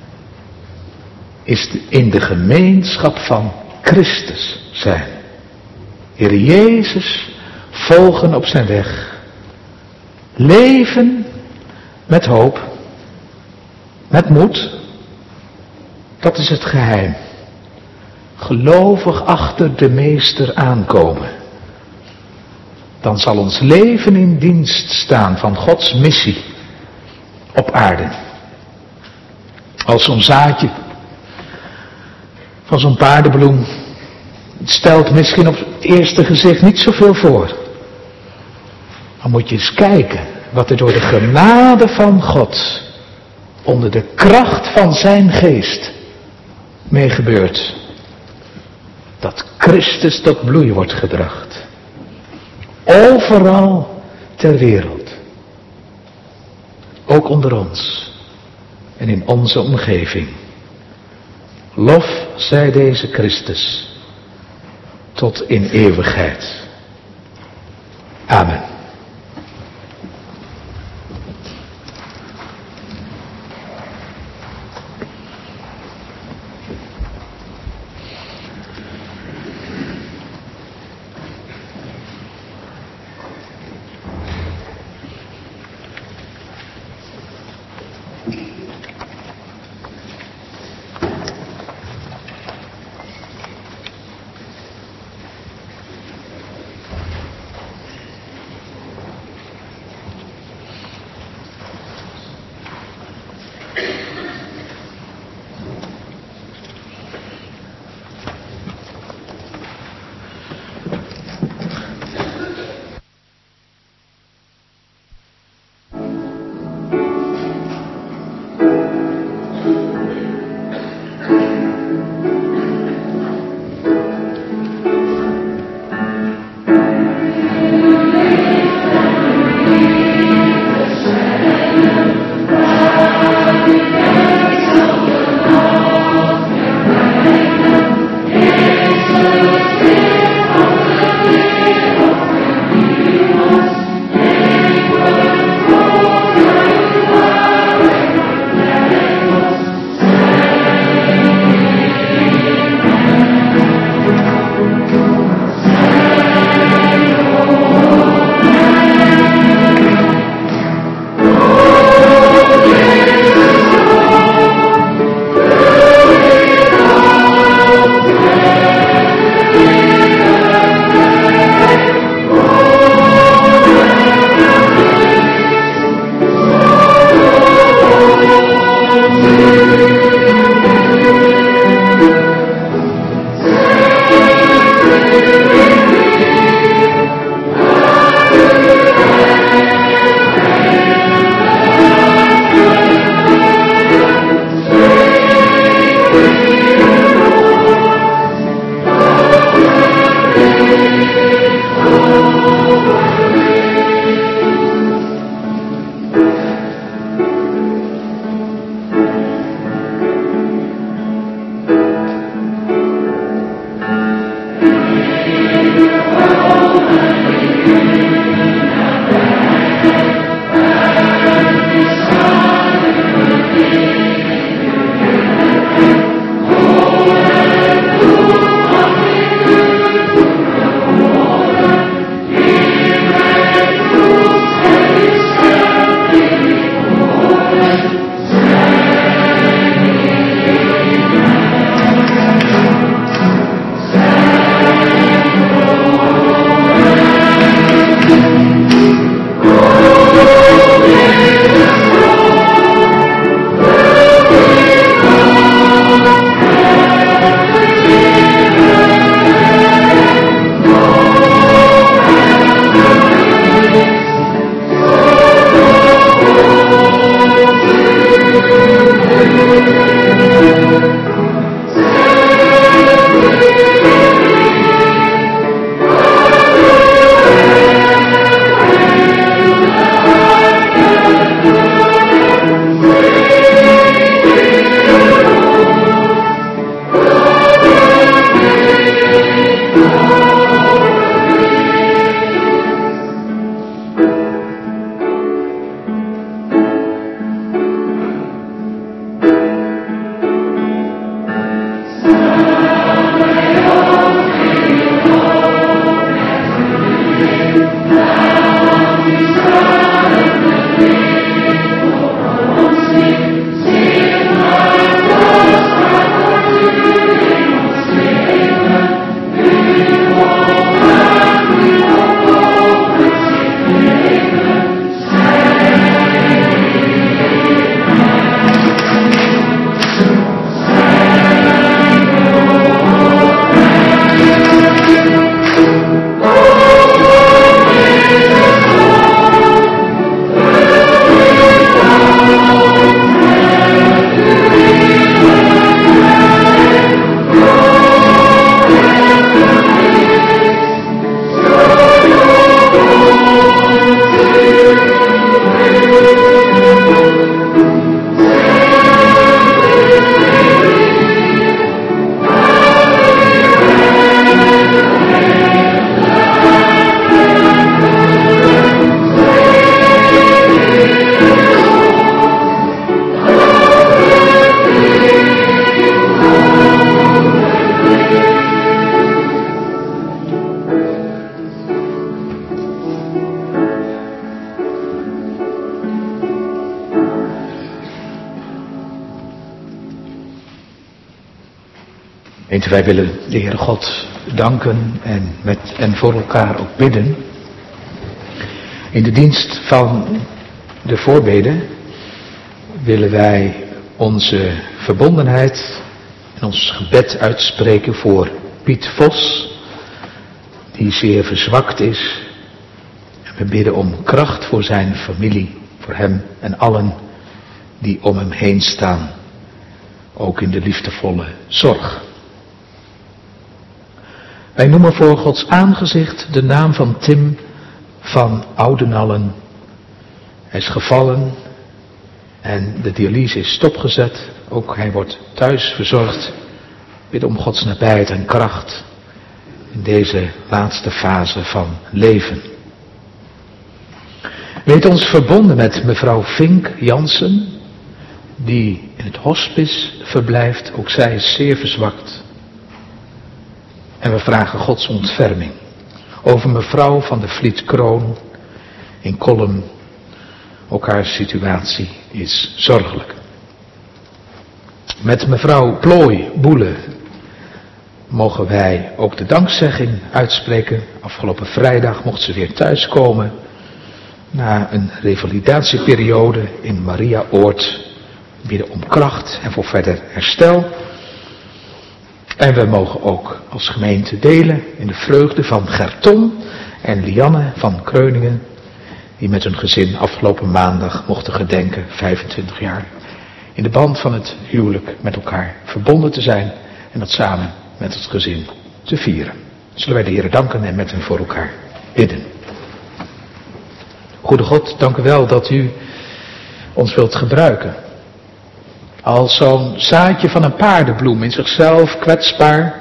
is in de gemeenschap van Christus zijn. Heer Jezus volgen op zijn weg. Leven met hoop. Met moed. Dat is het geheim. Gelovig achter de meester aankomen. Dan zal ons leven in dienst staan van Gods missie op aarde. Als zo'n zaadje van zo'n paardenbloem. Het stelt misschien op het eerste gezicht niet zoveel voor. Dan moet je eens kijken wat er door de genade van God, onder de kracht van zijn geest, mee gebeurt. Dat Christus tot bloei wordt gebracht. Overal ter wereld. Ook onder ons. En in onze omgeving. Lof zij deze Christus. Tot in eeuwigheid. Amen. Gemeente, wij willen de Heere God danken en, met, en voor elkaar ook bidden. In de dienst van de voorbeden willen wij onze verbondenheid en ons gebed uitspreken voor Piet Vos, die zeer verzwakt is. En we bidden om kracht voor zijn familie, voor hem en allen die om hem heen staan, ook in de liefdevolle zorg. Wij noemen voor Gods aangezicht de naam van Tim van Oudenallen. Hij is gevallen en de dialyse is stopgezet. Ook hij wordt thuis verzorgd. Bid om Gods nabijheid en kracht in deze laatste fase van leven. Weet ons verbonden met mevrouw Vink Jansen, die in het hospice verblijft. Ook zij is zeer verzwakt. En we vragen Gods ontferming over mevrouw van der Vliet Kroon in Kolm. Ook haar situatie is zorgelijk. Met mevrouw Plooi Boele mogen wij ook de dankzegging uitspreken. Afgelopen vrijdag mocht ze weer thuiskomen na een revalidatieperiode in Mariaoord. Bidden om kracht en voor verder herstel. En we mogen ook als gemeente delen in de vreugde van Gerton en Lianne van Kreuningen, die met hun gezin afgelopen maandag mochten gedenken, vijfentwintig jaar, in de band van het huwelijk met elkaar verbonden te zijn en dat samen met het gezin te vieren. Zullen wij de Heer danken en met hen voor elkaar bidden. Goede God, dank u wel dat u ons wilt gebruiken. Als zo'n zaadje van een paardenbloem, in zichzelf kwetsbaar,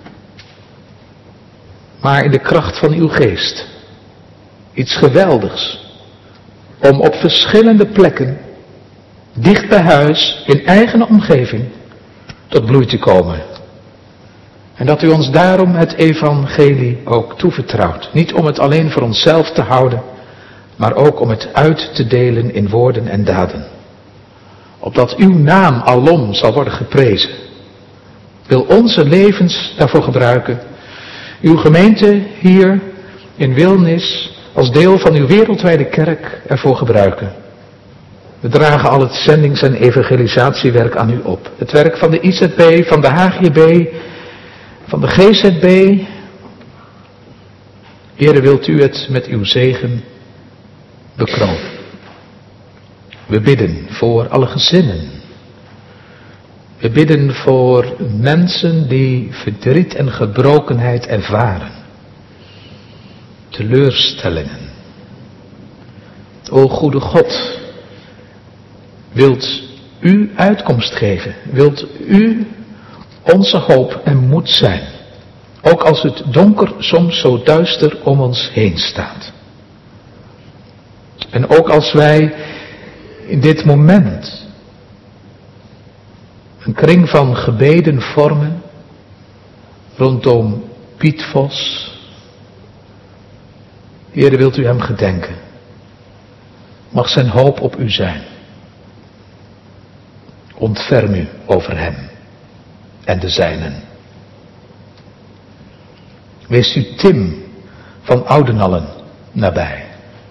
maar in de kracht van uw geest. Iets geweldigs. Om op verschillende plekken, dicht bij huis, in eigen omgeving, tot bloei te komen. En dat u ons daarom het evangelie ook toevertrouwt. Niet om het alleen voor onszelf te houden, maar ook om het uit te delen in woorden en daden. Opdat uw naam alom zal worden geprezen. Wil onze levens daarvoor gebruiken. Uw gemeente hier in Wilnis als deel van uw wereldwijde kerk ervoor gebruiken. We dragen al het zendings- en evangelisatiewerk aan u op. Het werk van de I Z B, van de H G B, van de G Z B. Heere, wilt u het met uw zegen bekronen. We bidden voor alle gezinnen. We bidden voor mensen die verdriet en gebrokenheid ervaren. Teleurstellingen. O goede God, wilt u uitkomst geven? Wilt u onze hoop en moed zijn? Ook als het donker soms zo duister om ons heen staat. En ook als wij in dit moment een kring van gebeden vormen rondom Piet Vos. Heere, wilt u hem gedenken? Mag zijn hoop op u zijn. Ontferm u over hem en de zijnen. Wees u Tim van Oudenallen nabij.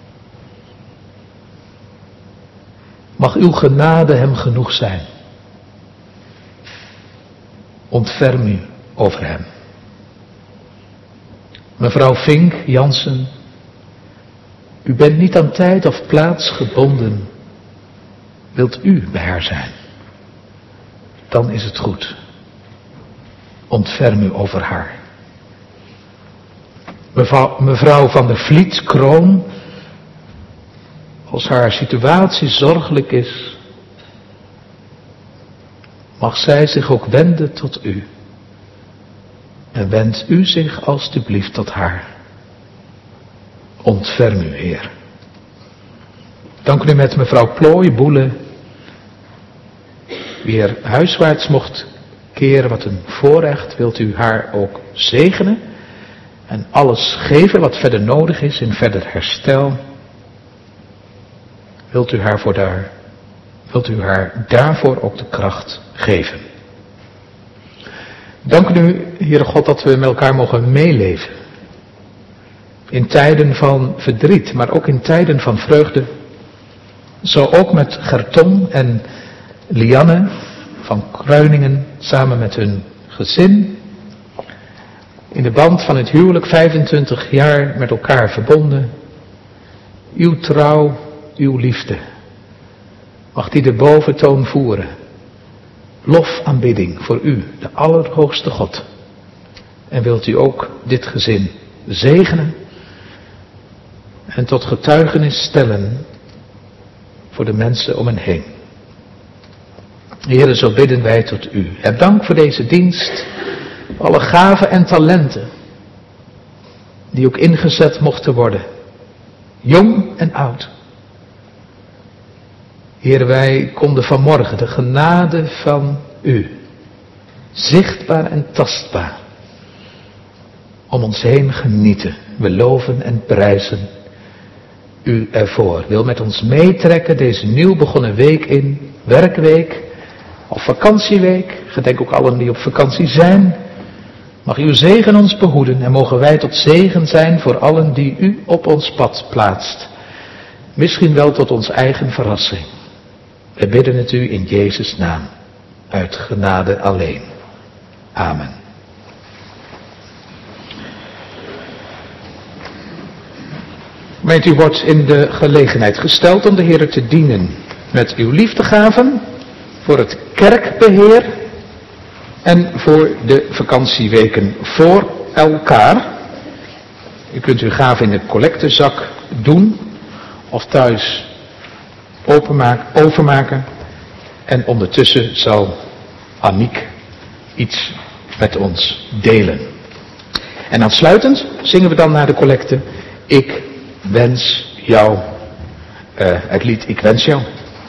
Mag uw genade hem genoeg zijn. Ontferm u over hem. Mevrouw Vink Jansen, u bent niet aan tijd of plaats gebonden. Wilt u bij haar zijn? Dan is het goed. Ontferm u over haar. Mevrouw, mevrouw van der Vliet Kroon, als haar situatie zorgelijk is, mag zij zich ook wenden tot u. En wendt u zich alstublieft tot haar. Ontferm u, Heer. Dank u met mevrouw Plooi Boele weer huiswaarts mocht keren. Wat een voorrecht. Wilt u haar ook zegenen en alles geven wat verder nodig is in verder herstel. Wilt u haar, voor daar, wilt u haar daarvoor ook de kracht geven. Dank u, Heere God, dat we met elkaar mogen meeleven. In tijden van verdriet, maar ook in tijden van vreugde. Zo ook met Gerton en Lianne van Kruiningen, samen met hun gezin. In de band van het huwelijk, vijfentwintig jaar met elkaar verbonden. Uw trouw, uw liefde. Mag die de boventoon voeren. Lof, aanbidding voor u, de Allerhoogste God. En wilt u ook dit gezin zegenen en tot getuigenis stellen voor de mensen om hen heen. Heere, zo bidden wij tot u. Heb dank voor deze dienst, alle gaven en talenten die ook ingezet mochten worden, jong en oud. Heere, wij konden vanmorgen de genade van u, zichtbaar en tastbaar, om ons heen genieten. We loven en prijzen u ervoor. Wil met ons meetrekken deze nieuw begonnen week in, werkweek of vakantieweek. Gedenk ook allen die op vakantie zijn. Mag uw zegen ons behoeden en mogen wij tot zegen zijn voor allen die u op ons pad plaatst. Misschien wel tot onze eigen verrassing. We bidden het u in Jezus' naam, uit genade alleen. Amen. Gemeente, u wordt in de gelegenheid gesteld om de Heer te dienen met uw liefdegaven voor het kerkbeheer en voor de vakantieweken voor elkaar. U kunt uw gaven in de collectezak doen of thuis openmaken, overmaken. En ondertussen zal Aniek iets met ons delen. En aansluitend zingen we dan naar de collecte Ik wens jou, uh, het lied Ik wens jou.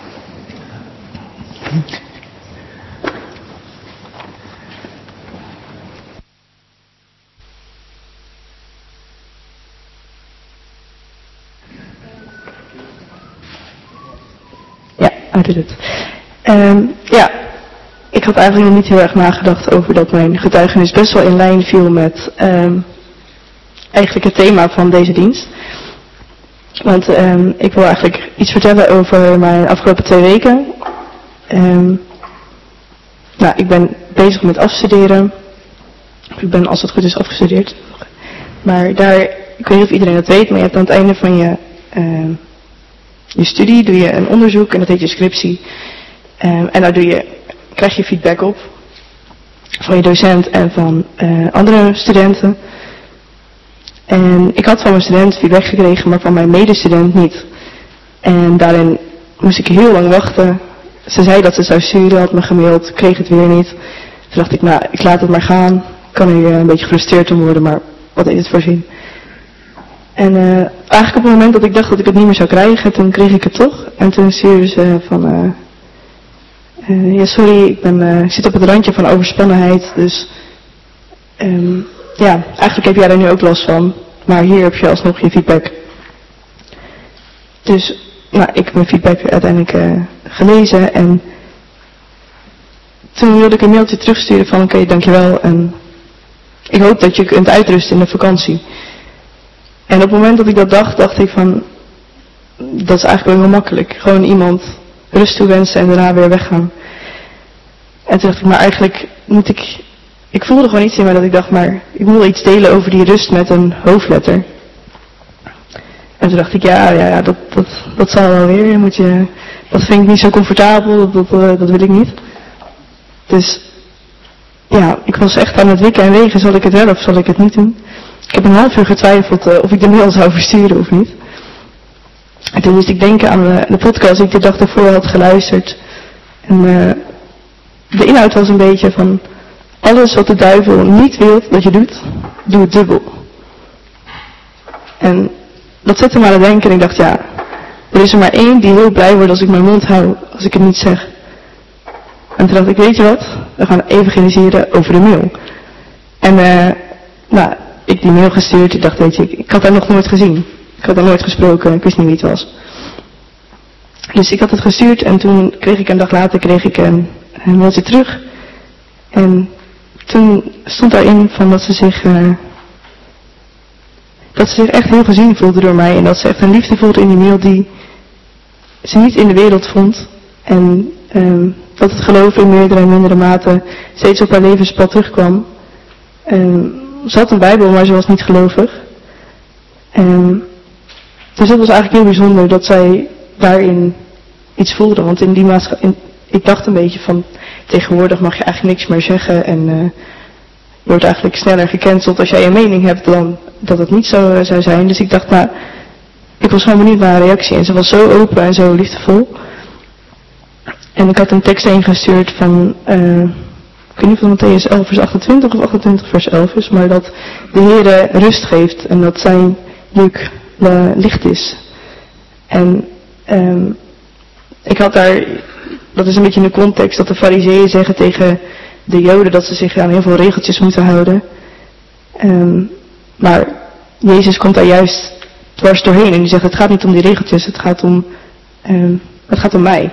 Ja, uit het. Um, ja, ik had eigenlijk nog niet heel erg nagedacht over dat mijn getuigenis best wel in lijn viel met um, eigenlijk het thema van deze dienst. Want um, ik wil eigenlijk iets vertellen over mijn afgelopen twee weken. Um, nou, ik ben bezig met afstuderen. Ik ben als het goed is afgestudeerd. Maar daar, ik weet niet of iedereen dat weet, maar je hebt aan het einde van je, uh, je studie doe je een onderzoek en dat heet je scriptie. Um, en daar doe je, krijg je feedback op van je docent en van uh, andere studenten. En ik had van mijn student feedback gekregen, maar van mijn medestudent niet. En daarin moest ik heel lang wachten. Ze zei dat ze zou sturen, had me gemaild, kreeg het weer niet. Toen dacht ik, nou, ik laat het maar gaan. Ik kan er een beetje gefrustreerd om worden, maar wat heeft het voor zin? En uh, eigenlijk op het moment dat ik dacht dat ik het niet meer zou krijgen, toen kreeg ik het toch. En toen stuurde ze van, uh, uh, ja sorry, ik ben, uh, zit op het randje van overspannenheid, dus um, ja, eigenlijk heb jij er nu ook last van, maar hier heb je alsnog je feedback. Dus, nou, ik heb mijn feedback uiteindelijk uh, gelezen en toen wilde ik een mailtje terugsturen van oké, okay, dankjewel en ik hoop dat je kunt uitrusten in de vakantie. En op het moment dat ik dat dacht, dacht ik van, dat is eigenlijk wel heel makkelijk. Gewoon iemand rust toewensen en daarna weer weggaan. En toen dacht ik, maar eigenlijk moet ik, ik voelde gewoon iets in mij dat ik dacht, maar ik moet wel iets delen over die rust met een hoofdletter. En toen dacht ik, ja, ja, ja dat, dat, dat zal wel weer. Moet je, dat vind ik niet zo comfortabel, dat, dat, dat wil ik niet. Dus ja, ik was echt aan het wikken en wegen, zal ik het wel of zal ik het niet doen? Ik heb een half uur getwijfeld uh, of ik de mail zou versturen of niet. En toen moest ik denken aan de, de podcast die ik de dag daarvoor had geluisterd. En uh, de inhoud was een beetje van, alles wat de duivel niet wil dat je doet, doe het dubbel. En dat zette me aan het denken en ik dacht, ja, er is er maar één die heel blij wordt als ik mijn mond hou, als ik het niet zeg. En toen dacht ik, weet je wat, we gaan evangeliseren over de mail. En uh, nou, ik die mail gestuurd, ik dacht, weet je, ik, ik had haar nog nooit gezien. Ik had haar nooit gesproken, ik wist niet wie het was. Dus ik had het gestuurd en toen kreeg ik een dag later kreeg ik een, een mailtje terug. En toen stond daarin van dat ze zich, uh, dat ze zich echt heel gezien voelde door mij. En dat ze echt een liefde voelde in die mail die ze niet in de wereld vond. En um, dat het geloof in meerdere en mindere mate steeds op haar levenspad terugkwam. Um, ze had een Bijbel, maar ze was niet gelovig. Um, dus dat was eigenlijk heel bijzonder dat zij daarin iets voelde. Want in die maatschappij, ik dacht een beetje van, tegenwoordig mag je eigenlijk niks meer zeggen. En uh, je wordt eigenlijk sneller gecanceld als jij een mening hebt dan dat het niet zo uh, zou zijn. Dus ik dacht, nou, ik was gewoon benieuwd naar haar reactie. En ze was zo open en zo liefdevol. En ik had een tekst ingestuurd van, uh, ik weet niet of het Mattheüs elf vers achtentwintig of achtentwintig vers elf is, maar dat de Heere rust geeft en dat zijn juk uh, licht is. En um, ik had daar, dat is een beetje in de context dat de farizeeën zeggen tegen de Joden dat ze zich aan heel veel regeltjes moeten houden. Um, maar Jezus komt daar juist dwars doorheen en die zegt het gaat niet om die regeltjes, het gaat om, um, het gaat om mij.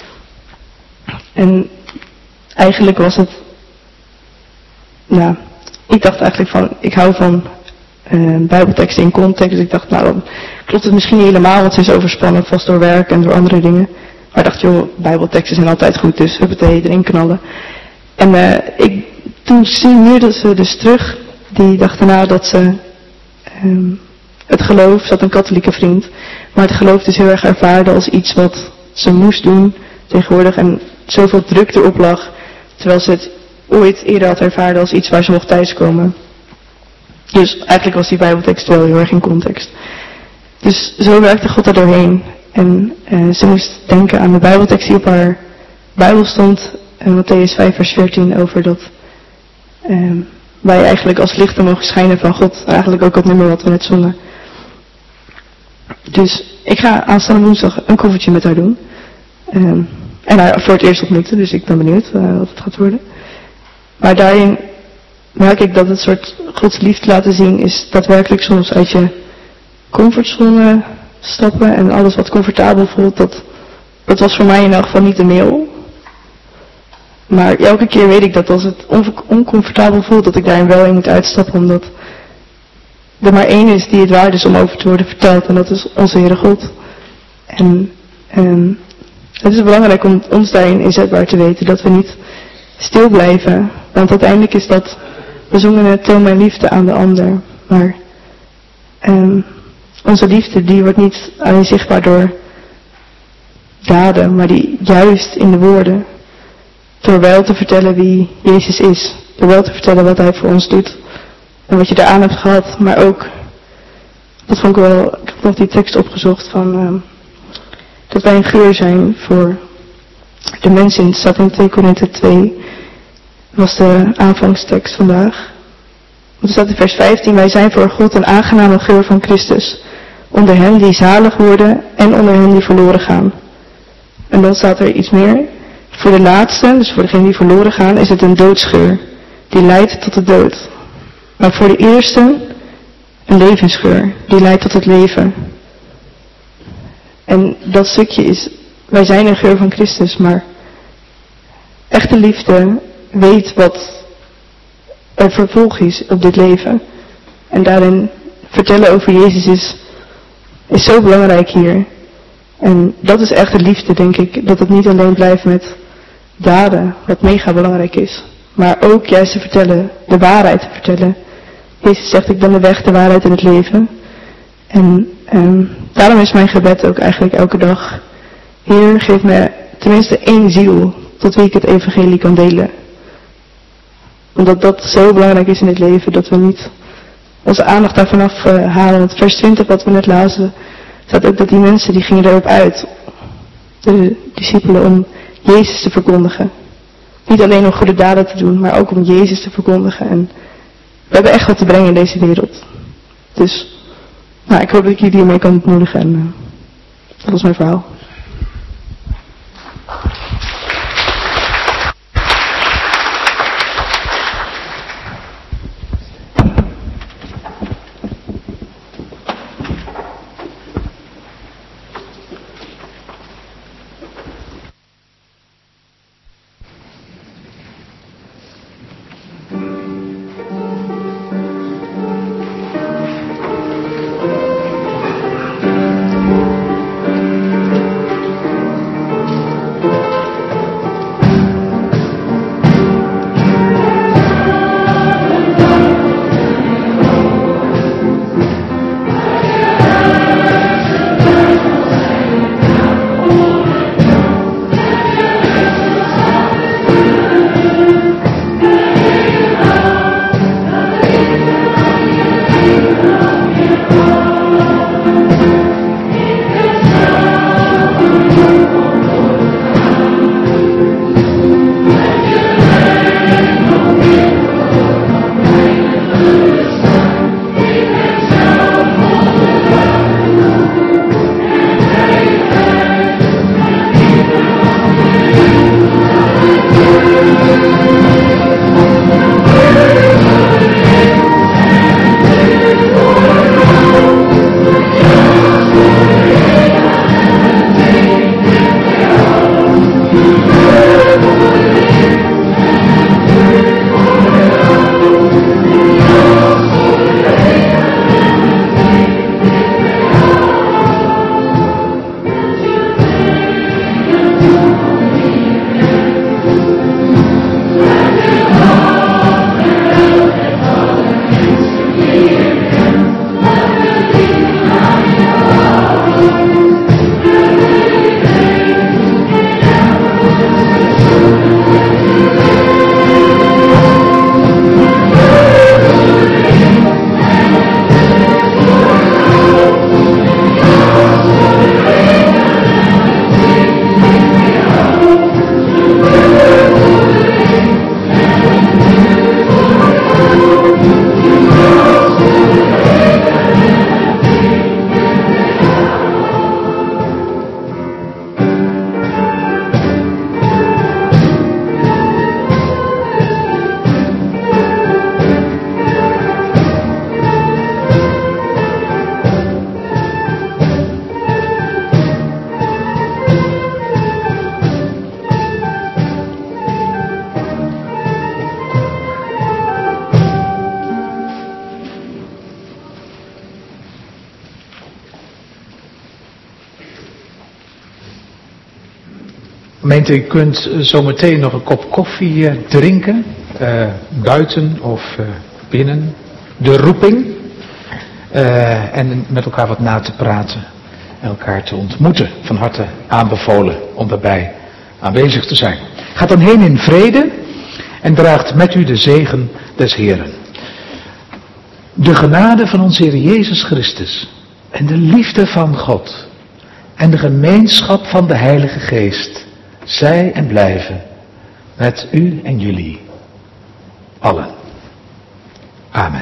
En eigenlijk was het, nou, ik dacht eigenlijk van, ik hou van uh, bijbelteksten in context. Dus ik dacht, nou dan klopt het misschien niet helemaal, want ze is overspannen, vast door werk en door andere dingen. Maar ik dacht, joh, bijbelteksten zijn altijd goed, dus huppatee, erin knallen. En uh, ik, toen signeerde ze dus terug, die dacht daarna dat ze um, het geloof, ze had een katholieke vriend, maar het geloof dus heel erg ervaarde als iets wat ze moest doen tegenwoordig en zoveel druk erop lag, terwijl ze het ooit eerder had ervaren als iets waar ze mocht thuiskomen. Dus eigenlijk was die bijbeltekst wel heel erg in context. Dus zo werkte God er doorheen. En uh, ze moest denken aan de bijbeltekst die op haar Bijbel stond, in Mattheüs vijf vers veertien, over dat uh, wij eigenlijk als lichten mogen schijnen van God. Eigenlijk ook het nummer wat we net zongen. Dus ik ga aanstaande woensdag een koffertje met haar doen. Uh, en haar voor het eerst ontmoeten, dus ik ben benieuwd uh, wat het gaat worden. Maar daarin merk ik dat het soort Gods liefde laten zien is daadwerkelijk soms uit je comfortzone stappen en alles wat comfortabel voelt. Dat, dat was voor mij in elk geval niet de mail. Maar elke keer weet ik dat als het on- oncomfortabel voelt, dat ik daarin wel in moet uitstappen, omdat er maar één is die het waard is om over te worden verteld en dat is onze Heere God. En um, het is belangrijk om ons daarin inzetbaar te weten, dat we niet stil blijven. Want uiteindelijk is dat, we zongen net, toon mijn liefde aan de ander. Maar um, onze liefde die wordt niet alleen zichtbaar door daden, maar die juist in de woorden. Door wel te vertellen wie Jezus is. Door wel te vertellen wat Hij voor ons doet. En wat je eraan hebt gehad. Maar ook, dat vond ik wel, ik heb nog die tekst opgezocht van, um, dat wij een geur zijn voor de mensen. Het staat in twee Korinthe twee. Was de aanvangstekst vandaag. Er staat in vers vijftien, wij zijn voor God een aangename geur van Christus. Onder hen die zalig worden en onder hen die verloren gaan. En dan staat er iets meer. Voor de laatste, dus voor degenen die verloren gaan, is het een doodsgeur. Die leidt tot de dood. Maar voor de eerste, een levensgeur. Die leidt tot het leven. En dat stukje is, wij zijn een geur van Christus, maar echte liefde weet wat er vervolg is op dit leven. En daarin vertellen over Jezus is, is zo belangrijk hier. En dat is echte liefde, denk ik. Dat het niet alleen blijft met daden, wat mega belangrijk is. Maar ook juist te vertellen, de waarheid te vertellen. Jezus zegt, ik ben de weg, de waarheid en het leven. En um, daarom is mijn gebed ook eigenlijk elke dag. Heer, geef me tenminste één ziel tot wie ik het evangelie kan delen. Omdat dat zo belangrijk is in het leven, dat we niet onze aandacht daarvan af uh, halen. Want vers twintig wat we net lazen, staat ook dat die mensen die gingen erop uit, de discipelen, om Jezus te verkondigen. Niet alleen om goede daden te doen, maar ook om Jezus te verkondigen. En we hebben echt wat te brengen in deze wereld. Dus, nou, ik hoop dat ik jullie hiermee kan ontmoedigen. En uh, dat is mijn verhaal. Gemeente, u kunt zometeen nog een kop koffie uh, drinken, uh, buiten of uh, binnen. De roeping. Uh, en met elkaar wat na te praten en elkaar te ontmoeten. Van harte aanbevolen om daarbij aanwezig te zijn. Ga dan heen in vrede en draagt met u de zegen des Heeren. De genade van onze Heer Jezus Christus en de liefde van God en de gemeenschap van de Heilige Geest zij en blijven met u en jullie allen. Amen.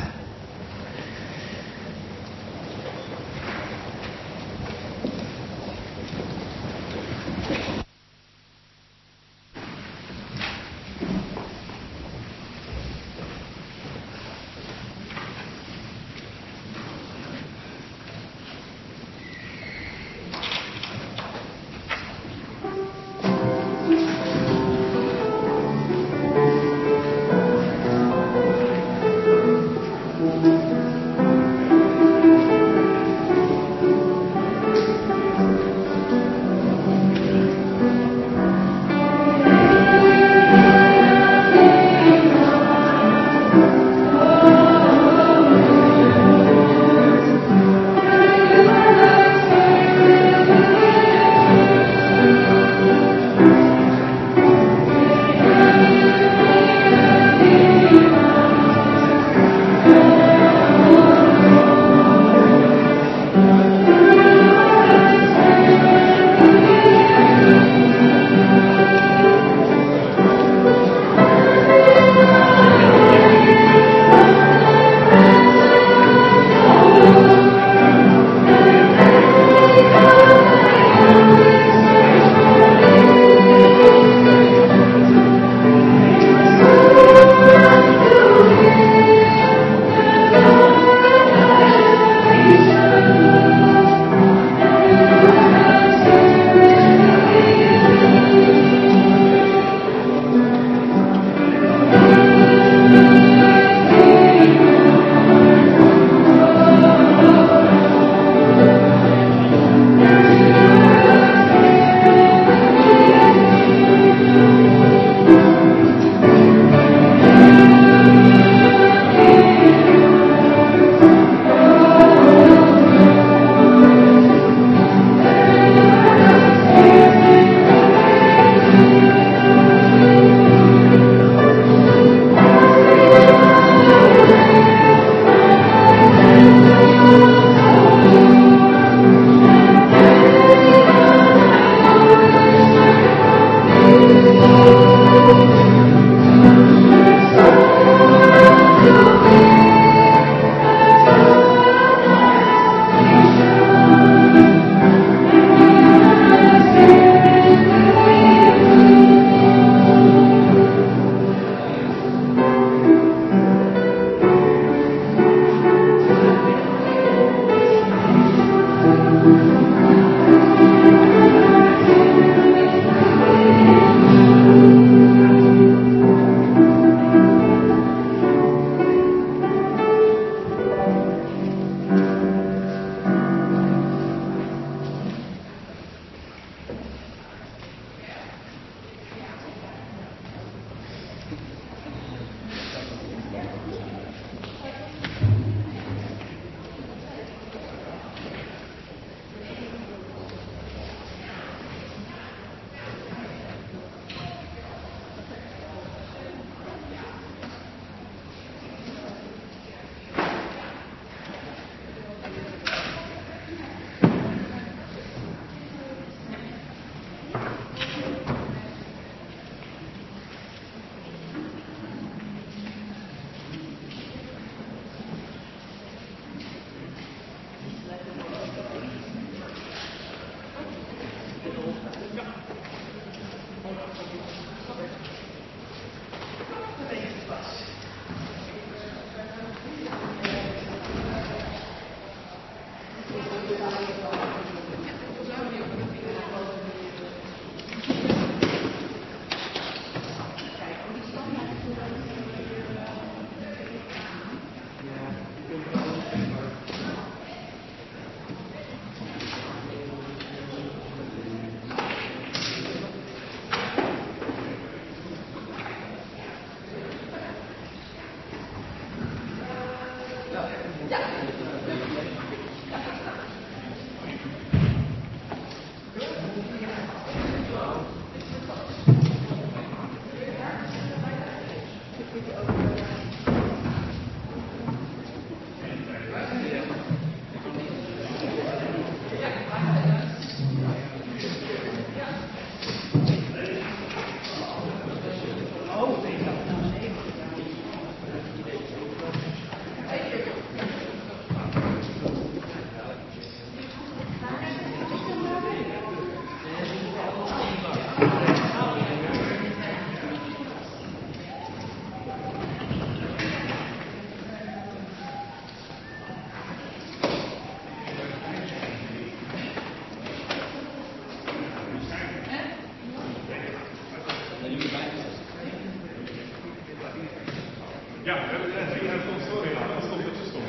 Ja, ik heb het sorry, dat stond het stond.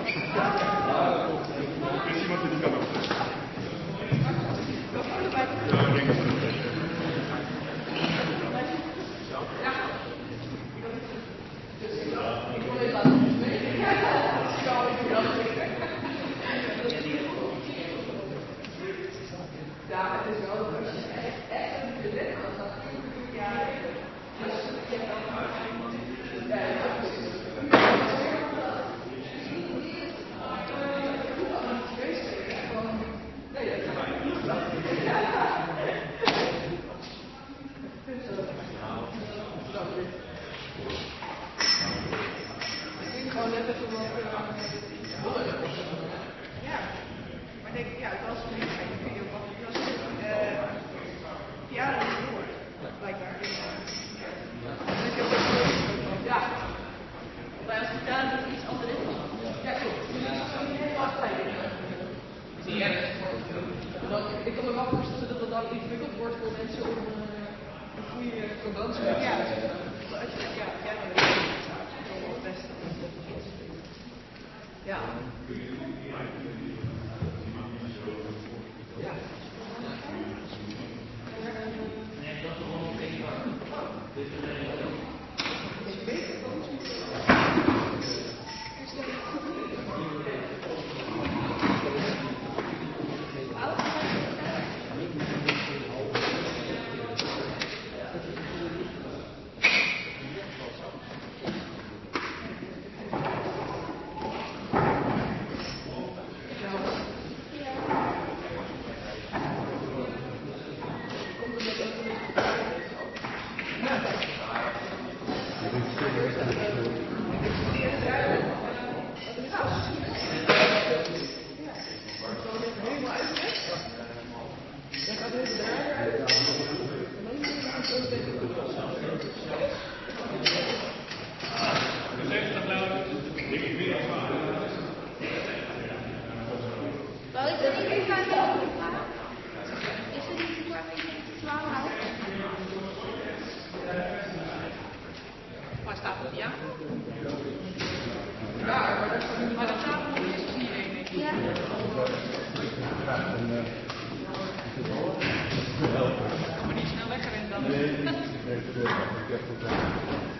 Er is iemand die kan ook. Ja, ik denk dat het is. Ja, het is wel als je echt, echt een budget was, dan kun je ja, dus je hebt dan gewoon net even wat ja, maar denk ik, ja, het was een video van ja, dat is door, blijkbaar. Ja, bij ons gedaan is iets anders. Ja, klopt. Ja, ik kan me wel voorstellen dat het dan ingewikkeld wordt voor mensen om een goede verband te maken. Ja, als je ja, ja, dat is wel het beste. Ja. Ja. Nee, nee, nee,